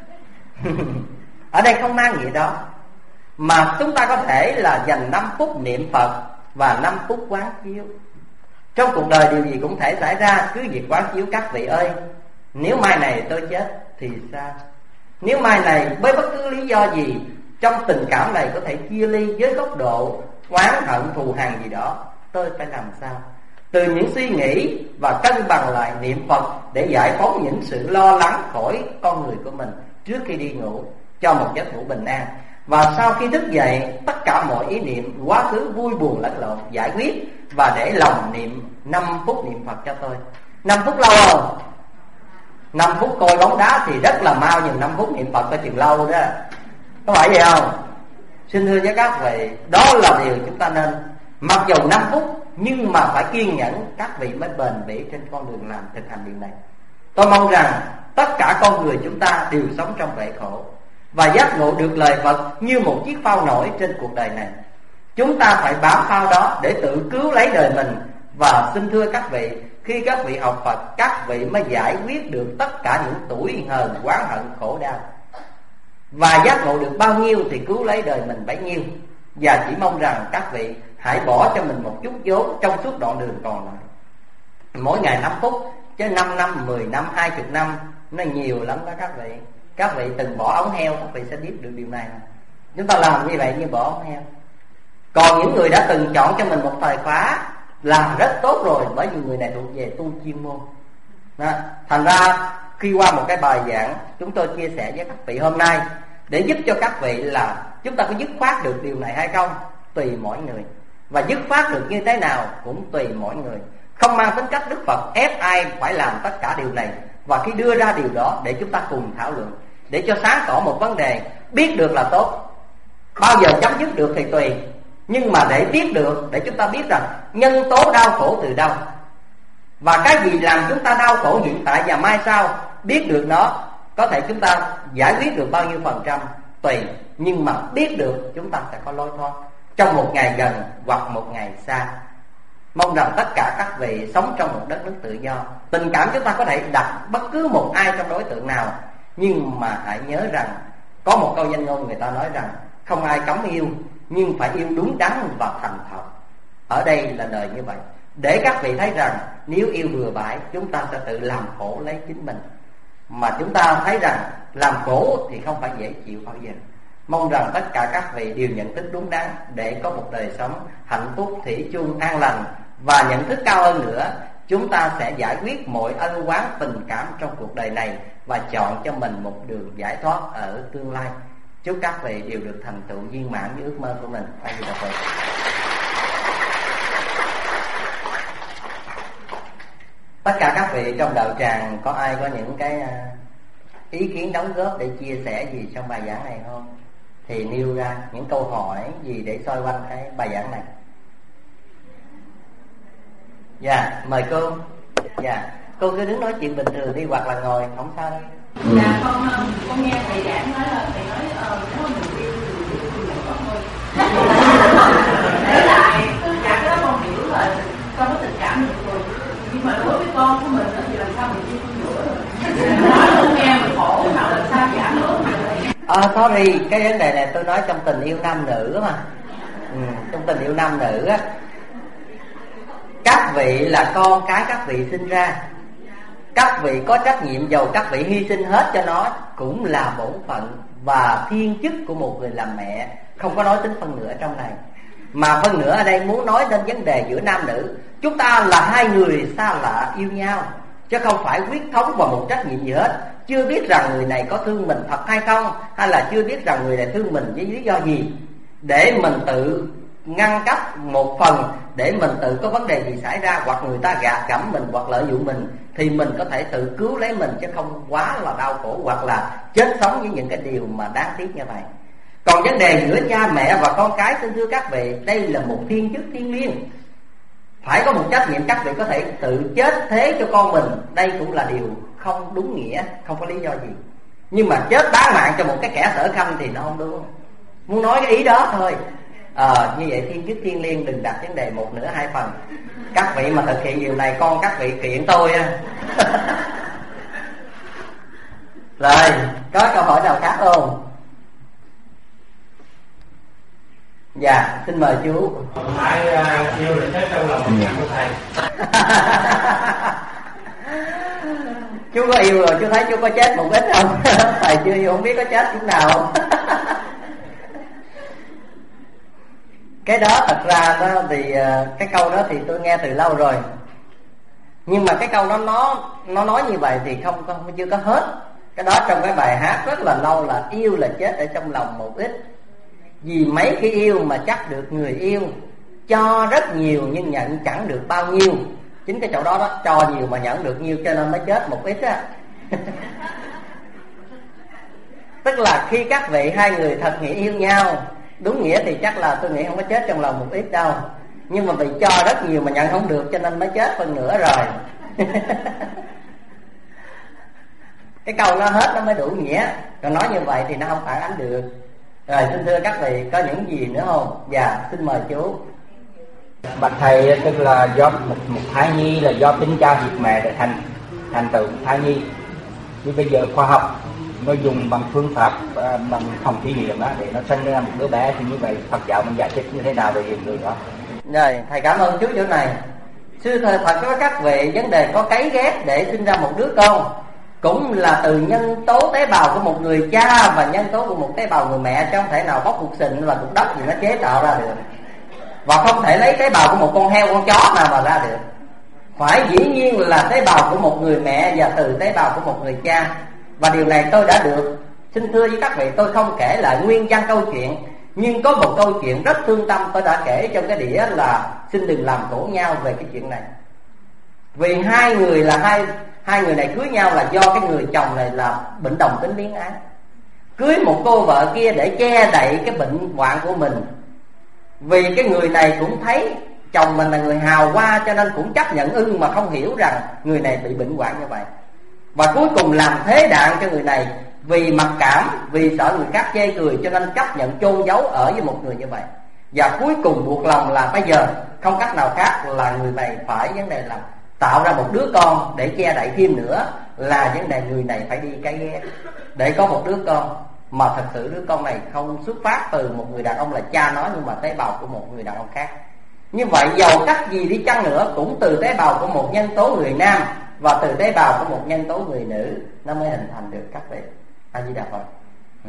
Ở đây không mang nghĩa đó, mà chúng ta có thể là dành năm phút niệm Phật và năm phút quán chiếu. Trong cuộc đời điều gì cũng thể xảy ra, cứ việc quán chiếu các vị ơi. Nếu mai này tôi chết thì sao? Nếu mai này với bất cứ lý do gì, trong tình cảm này có thể chia ly với góc độ oán hận thù hằn gì đó, tôi phải làm sao? Từ những suy nghĩ và cân bằng lại niệm Phật để giải phóng những sự lo lắng khỏi con người của mình trước khi đi ngủ, cho một giấc ngủ bình an. Và sau khi thức dậy, tất cả mọi ý niệm quá khứ vui buồn lẫn lộn giải quyết, và để lòng niệm năm phút niệm Phật cho tôi. Năm phút lâu không? Năm phút coi bóng đá thì rất là mau, nhưng năm phút niệm Phật có chừng lâu đó. Có phải vậy không? Xin thưa với các vị, đó là điều chúng ta nên. Mặc dù năm phút nhưng mà phải kiên nhẫn, các vị mới bền bỉ trên con đường làm thực hành điều này. Tôi mong rằng tất cả con người chúng ta đều sống trong bể khổ và giác ngộ được lời Phật như một chiếc phao nổi trên cuộc đời này. Chúng ta phải bám phao đó để tự cứu lấy đời mình. Và xin thưa các vị, khi các vị học Phật, các vị mới giải quyết được tất cả những tủi hờn, oán hận, khổ đau. Và giác ngộ được bao nhiêu thì cứu lấy đời mình bấy nhiêu. Và chỉ mong rằng các vị hãy bỏ cho mình một chút vốn trong suốt đoạn đường còn lại. Mỗi ngày năm phút, chứ năm năm, mười năm, hai mươi năm, nó nhiều lắm đó các vị. Các vị từng bỏ ống heo, các vị sẽ biết được điều này. Chúng ta làm như vậy như bỏ ống heo. Còn những người đã từng chọn cho mình một thời khóa là rất tốt rồi, bởi vì người này thuộc về tu chuyên môn đó. Thành ra khi qua một cái bài giảng, chúng tôi chia sẻ với các vị hôm nay để giúp cho các vị là chúng ta có dứt khoát được điều này hay không, tùy mỗi người. Và dứt phát được như thế nào cũng tùy mỗi người, không mang tính cách Đức Phật ép ai phải làm tất cả điều này. Và khi đưa ra điều đó để chúng ta cùng thảo luận, để cho sáng tỏ một vấn đề. Biết được là tốt, bao giờ chấm dứt được thì tùy, nhưng mà để biết được, để chúng ta biết rằng nhân tố đau khổ từ đâu, và cái gì làm chúng ta đau khổ hiện tại và mai sau. Biết được nó, có thể chúng ta giải quyết được bao nhiêu phần trăm tùy, nhưng mà biết được chúng ta sẽ có lối thoát trong một ngày gần hoặc một ngày xa. Mong rằng tất cả các vị sống trong một đất nước tự do. Tình cảm chúng ta có thể đặt bất cứ một ai trong đối tượng nào, nhưng mà hãy nhớ rằng có một câu danh ngôn người ta nói rằng không ai cấm yêu, nhưng phải yêu đúng đắn và thành thật. Ở đây là lời như vậy, để các vị thấy rằng nếu yêu bừa bãi, chúng ta sẽ tự làm khổ lấy chính mình. Mà chúng ta thấy rằng làm khổ thì không phải dễ chịu bao giờ. Mong rằng tất cả các vị đều nhận thức đúng đắn để có một đời sống hạnh phúc, thủy chung, an lành. Và nhận thức cao hơn nữa, chúng ta sẽ giải quyết mọi ân oán tình cảm trong cuộc đời này và chọn cho mình một đường giải thoát ở tương lai. Chúc các vị đều được thành tựu viên mãn với ước mơ của mình. A Di Đà Phật. Tất cả các vị trong đạo tràng có ai có những cái ý kiến đóng góp để chia sẻ gì trong bài giảng này không? Thì nêu ra những câu hỏi gì để xoay quanh cái bài giảng này. Dạ, mời cô. Dạ, cô cứ đứng nói chuyện bình thường đi, hoặc là ngồi, không sao đâu. Dạ, con con nghe thầy giảng nói là thầy nói ờ, nếu mà mình yêu thì yêu thì có thôi. Để lại, dạ cái đó con hiểu là con có tình cảm được rồi. Nhưng mà đối với con của mình thì làm sao mình yêu con nữa rồi. Nói không nghe mình khổ, nào làm sao giảm nữa mà. Ờ, à, sorry, cái vấn đề này tôi nói trong tình yêu nam nữ mà. Ừ, trong tình yêu nam nữ á, các vị là con cái các vị sinh ra, các vị có trách nhiệm, dầu các vị hy sinh hết cho nó cũng là bổn phận và thiên chức của một người làm mẹ. Không có nói tính phân nửa trong này, mà phân nửa ở đây muốn nói đến vấn đề giữa nam nữ. Chúng ta là hai người xa lạ yêu nhau, chứ không phải quyết thống vào một trách nhiệm gì hết. Chưa biết rằng người này có thương mình thật hay không, hay là chưa biết rằng người này thương mình với lý do gì, để mình tự ngăn cách một phần, để mình tự có vấn đề gì xảy ra, hoặc người ta gạt gẫm mình hoặc lợi dụng mình, thì mình có thể tự cứu lấy mình, chứ không quá là đau khổ hoặc là chết sống với những cái điều mà đáng tiếc như vậy. Còn vấn đề giữa cha mẹ và con cái, xin thưa các vị, đây là một thiên chức thiêng liêng. Phải có một trách nhiệm, các vị có thể tự chết thế cho con mình, đây cũng là điều không đúng nghĩa, không có lý do gì. Nhưng mà chết bán mạng cho một cái kẻ sở khanh thì nó không đúng. Muốn nói cái ý đó thôi. Ờ, như vậy thiên chức thiêng liêng, đừng đặt vấn đề một nửa hai phần. Các vị mà thực hiện điều này, con các vị kiện tôi á. Rồi, có câu hỏi nào khác không? Dạ, xin mời chú. Phải uh, yêu là chết trong lòng của thầy. Chú có yêu rồi, chú thấy chú có chết một ít không? Thầy chưa yêu, không biết có chết chút nào không? Cái đó thật ra đó thì cái câu đó thì tôi nghe từ lâu rồi, nhưng mà cái câu đó nó nó nói như vậy thì không, không chưa có hết. Cái đó trong cái bài hát rất là lâu là yêu là chết ở trong lòng một ít. Vì mấy khi yêu mà chắc được người yêu, cho rất nhiều nhưng nhận chẳng được bao nhiêu. Chính cái chỗ đó đó, cho nhiều mà nhận được nhiều, cho nên mới chết một ít á. Tức là khi các vị hai người thật nghĩa yêu nhau, đúng nghĩa thì chắc là tôi nghĩ không có chết trong lòng một ít đâu. Nhưng mà vì cho rất nhiều mà nhận không được, cho nên mới chết phần nửa rồi. Cái câu nó hết nó mới đủ nghĩa. Còn nói như vậy thì nó không phản ánh được. Rồi, xin thưa các vị, có những gì nữa không? Dạ, xin mời chú. Bạch thầy, tức là do một, một thai nhi là do tính cha hiệp mẹ để thành thành tựu thai nhi. Vì bây giờ khoa học nó dùng bằng phương pháp uh, bằng phòng thí nghiệm đó để nó sinh ra một đứa bé, thì như vậy Phật giáo mình giải thích như thế nào về hiện tượng đó? Rồi, thầy cảm ơn chú chỗ này. Sư thầy thật có các vị, vấn đề có cấy ghép để sinh ra một đứa con cũng là từ nhân tố tế bào của một người cha và nhân tố của một tế bào người mẹ, chứ không thể nào bóc cục sình và cục đất gì nó chế tạo ra được. Và không thể lấy tế bào của một con heo, con chó nào mà ra được. Phải dĩ nhiên là tế bào của một người mẹ và từ tế bào của một người cha. Và điều này tôi đã được, xin thưa với các vị, tôi không kể lại nguyên văn câu chuyện, Nhưng có một câu chuyện rất thương tâm tôi đã kể trong cái đĩa là xin đừng làm khổ nhau về cái chuyện này. Vì hai người là hai hai người này cưới nhau là do cái người chồng này là bệnh đồng tính biến ái, cưới một cô vợ kia để che đậy cái bệnh hoạn của mình. Vì cái người này cũng thấy chồng mình là người hào hoa cho nên cũng chấp nhận ưng, mà không hiểu rằng người này bị bệnh hoạn như vậy. Và cuối cùng làm thế đạn cho người này, vì mặc cảm, vì sợ người khác chê cười cho nên chấp nhận chôn giấu ở với một người như vậy. Và cuối cùng buộc lòng là bây giờ không cách nào khác là người này phải vấn đề là tạo ra một đứa con để che đậy thêm nữa, là vấn đề người này phải đi cái ghét để có một đứa con. Mà thật sự đứa con này không xuất phát từ một người đàn ông là cha nó, nhưng mà tế bào của một người đàn ông khác. Như vậy dầu cách gì đi chăng nữa cũng từ tế bào của một nhân tố người nam và từ tế bào của một nhân tố người nữ nó mới hình thành được các vị. A Di Đà Phật. Ừ.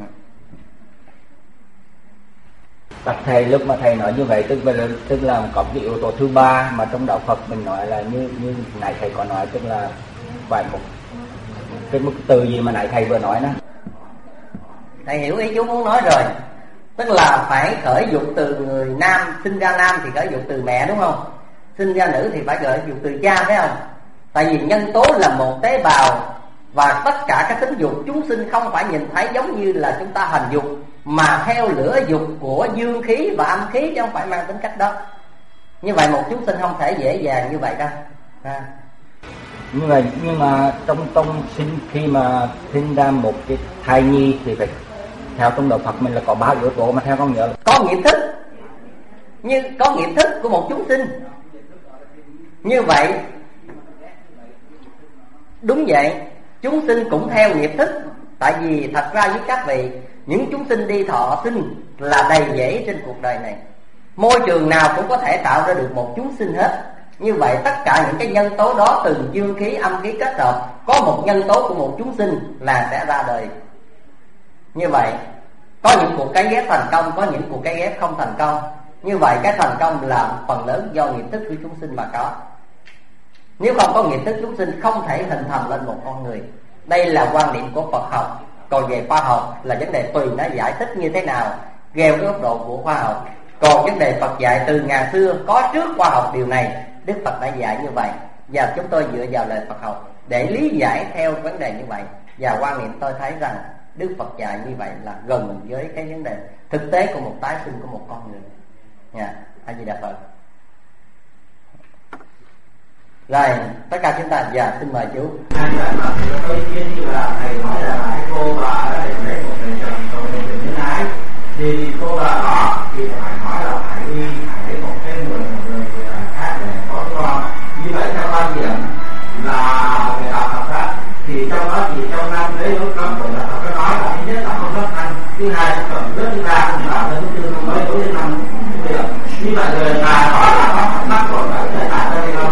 Bạch thầy, lúc mà thầy nói như vậy tức là tức là có cái yếu tố thứ ba mà trong đạo Phật mình nói là như như nãy thầy có nói, tức là vài một cái một từ gì mà nãy thầy vừa nói đó. Thầy hiểu ý chú muốn nói rồi. Tức là phải khởi dục từ người nam, sinh ra nam thì khởi dục từ mẹ đúng không? Sinh ra nữ thì phải khởi dục từ cha, phải không? Tại vì nhân tố là một tế bào, và tất cả các tính dục chúng sinh không phải nhìn thấy giống như là chúng ta hành dục, mà theo lửa dục của dương khí và âm khí, chứ không phải mang tính cách đó. Như vậy một chúng sinh không thể dễ dàng như vậy đâu. À. Nhưng mà nhưng mà trong trong sinh khi mà sinh ra một cái thai nhi thì phải theo trong đạo Phật mình là có ba yếu tố mà theo con nhớ. Có nghiệp thức, như có nghiệp thức của một chúng sinh. Như vậy đúng vậy, chúng sinh cũng theo nghiệp thức. Tại vì thật ra với các vị, những chúng sinh đi thọ sinh là đầy dẫy trên cuộc đời này. Môi trường nào cũng có thể tạo ra được một chúng sinh hết. Như vậy tất cả những cái nhân tố đó, từ dương khí âm khí kết hợp, có một nhân tố của một chúng sinh là sẽ ra đời. Như vậy có những cuộc cấy ghép thành công, có những cuộc cấy ghép không thành công. Như vậy cái thành công là phần lớn do nghiệp thức của chúng sinh mà có. Nếu không có nghiệp thức, chúng sinh không thể hình thành lên một con người. Đây là quan điểm của Phật học. Còn về khoa học là vấn đề tùy nó giải thích như thế nào, theo cái góc độ của khoa học. Còn vấn đề Phật dạy từ ngàn xưa, có trước khoa học điều này, Đức Phật đã dạy như vậy. Và chúng tôi dựa vào lời Phật học để lý giải theo vấn đề như vậy. Và quan niệm tôi thấy rằng Đức Phật dạy như vậy là gần với cái vấn đề thực tế của một tái sinh của một con người. Nha, A Di Đà Phật. Rồi, tất cả chúng ta giờ dạ, xin mời chú. Tôi chuyên như là thầy nói là hai cô bà đã lấy một người chồng rồi một người nhân ái, thì cô bà đó thì phải nói là phải đi phải lấy một cái người một người khác để có con. Như vậy theo quan điểm là về đạo Phật đó, thì trong đó thì trong năm đấy lúc cấm của đạo Phật có nói là thứ nhất là không rất ăn, thứ hai là phẩm rất thứ ba cũng là thứ tư không mới đối với năm việc. Như vậy người bà nói là có mắc rồi phải thể tại đây không?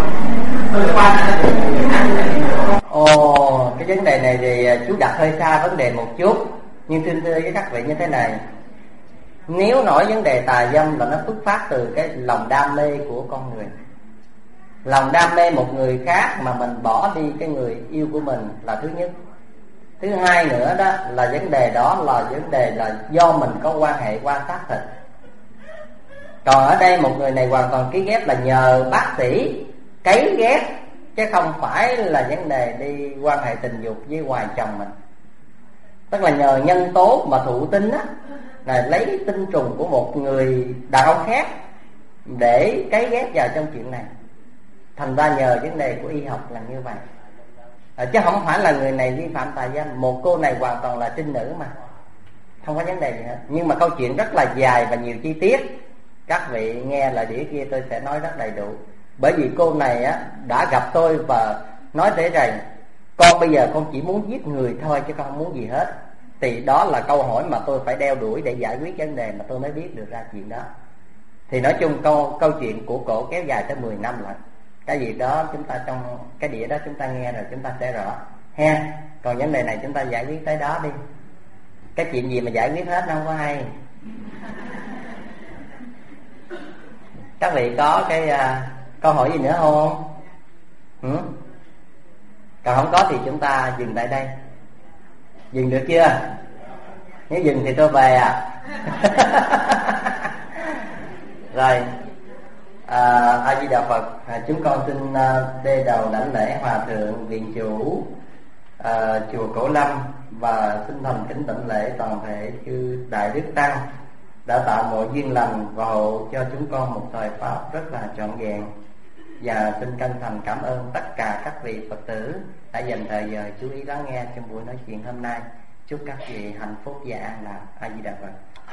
Ồ, cái vấn đề này thì chú đặt hơi xa vấn đề một chút. Nhưng thưa thưa với các vị như thế này, nếu nói vấn đề tà dâm là nó xuất phát từ cái lòng đam mê của con người. Lòng đam mê một người khác mà mình bỏ đi cái người yêu của mình là thứ nhất. Thứ hai nữa đó là vấn đề đó là vấn đề là do mình có quan hệ qua xác thịt. Còn ở đây một người này hoàn toàn ký ghép là nhờ bác sĩ cấy ghép, chứ không phải là vấn đề đi quan hệ tình dục với hoài chồng mình. Tức là nhờ nhân tố mà thụ tinh á, là lấy tinh trùng của một người đàn ông khác để cấy ghép vào trong chuyện này. Thành ra nhờ vấn đề của y học là như vậy. À, chứ không phải là người này vi phạm tà dâm. Một cô này hoàn toàn là trinh nữ mà, không có vấn đề gì hết. Nhưng mà câu chuyện rất là dài và nhiều chi tiết. Các vị nghe lời đĩa kia tôi sẽ nói rất đầy đủ. Bởi vì cô này á đã gặp tôi và nói thế rằng con bây giờ con chỉ muốn giết người thôi chứ con không muốn gì hết. Thì đó là câu hỏi mà tôi phải đeo đuổi để giải quyết vấn đề mà tôi mới biết được ra chuyện đó. Thì nói chung câu câu chuyện của cổ kéo dài tới mười năm lận. Cái gì đó chúng ta trong cái đĩa đó chúng ta nghe rồi chúng ta sẽ rõ ha. Còn vấn đề này chúng ta giải quyết tới đó đi. Cái chuyện gì mà giải quyết hết nó không có hay. Các vị có cái uh, câu hỏi gì nữa không? Ừ? Còn không có thì chúng ta dừng tại đây. Dừng được chưa? Nếu dừng thì tôi về à. Rồi, à, A Di Đà Phật. À, chúng con xin à, đê đầu đảnh lễ Hòa thượng viện chủ à, chùa Cổ Lâm và xin thành kính đảnh lễ toàn thể chư đại đức tăng đã tạo mọi duyên lành và hộ cho chúng con một thời pháp rất là trọn vẹn. Và xin chân thành cảm ơn tất cả các vị Phật tử đã dành thời giờ chú ý lắng nghe trong buổi nói chuyện hôm nay. Chúc các vị hạnh phúc và an lạc. A Di Đà Phật.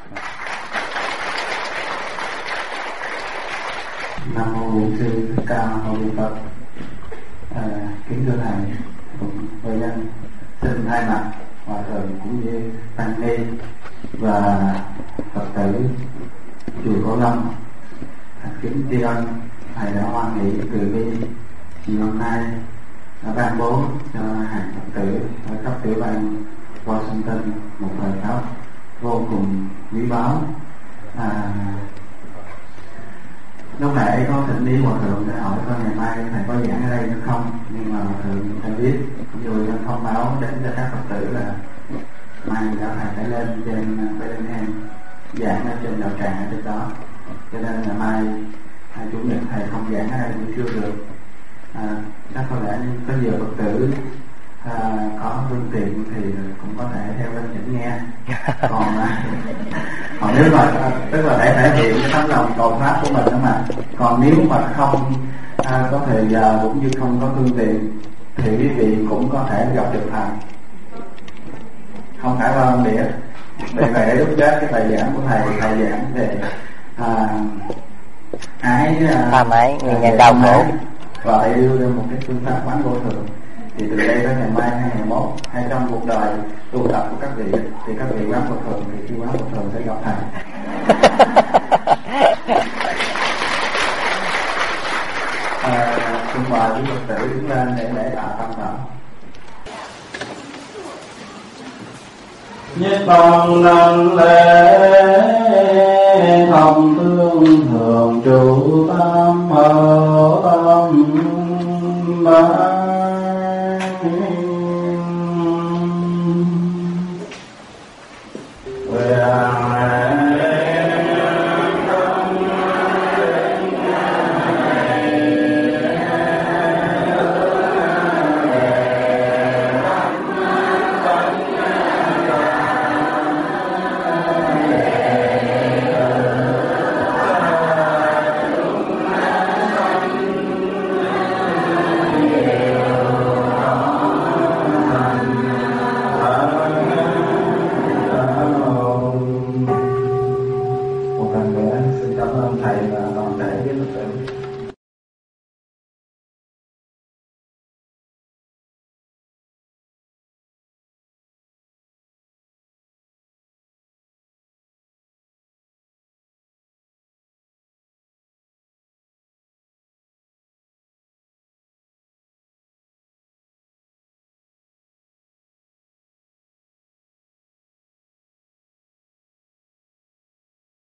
Nam mô Bổn Sư Thích Ca Mâu Ni Phật. À, kính thưa thầy cùng hội nhân, xin thay mặt hòa thượng cũng như tăng ni và Phật tử chùa Cổ Lâm kính tri ân thầy đã hoan hỷ từ bi chiều hôm nay đã ban bố cho hàng Phật tử ở cấp tiểu bang Washington một thời pháp vô cùng quý báu. À, lúc nãy có thỉnh ý hòa thượng để hỏi coi ngày mai thầy có giảng ở đây nữa không, nhưng mà hòa thượng thầy biết rồi thông báo đến cho các Phật tử là mai đã thầy phải lên trên Birmingham giảng ở trên đạo tràng ở trên đó, cho nên là mai hai chủ nhật thầy không giảng ở đây cũng chưa được. À, chắc có lẽ có nhiều Phật tử à, có phương tiện thì cũng có thể theo bên chỉnh nghe. Còn à, còn nếu mà tức là để thể hiện cái tấm lòng cầu pháp của mình đó mà. Còn nếu mà không à, có thời giờ cũng như không có phương tiện thì quý vị cũng có thể gặp được thầy, không phải qua ông địa. Vì vậy để lúc chết cái bài giảng của thầy thầy giảng về à, ái tham ái nguyên nhân đau khổ và thầy đưa ra một cái phương pháp quán vô thường. Thì từ đây tới ngày mai hai ngày mốt hay trong cuộc đời tu tập của các vị thì các vị quán vô thường thì khi quán vô thường sẽ gặp thầy. À, xin mời quý Phật tử đứng lên để lễ tạ tâm thở. Nhất con đảnh lễ thầm thương thường trụ tam ơi.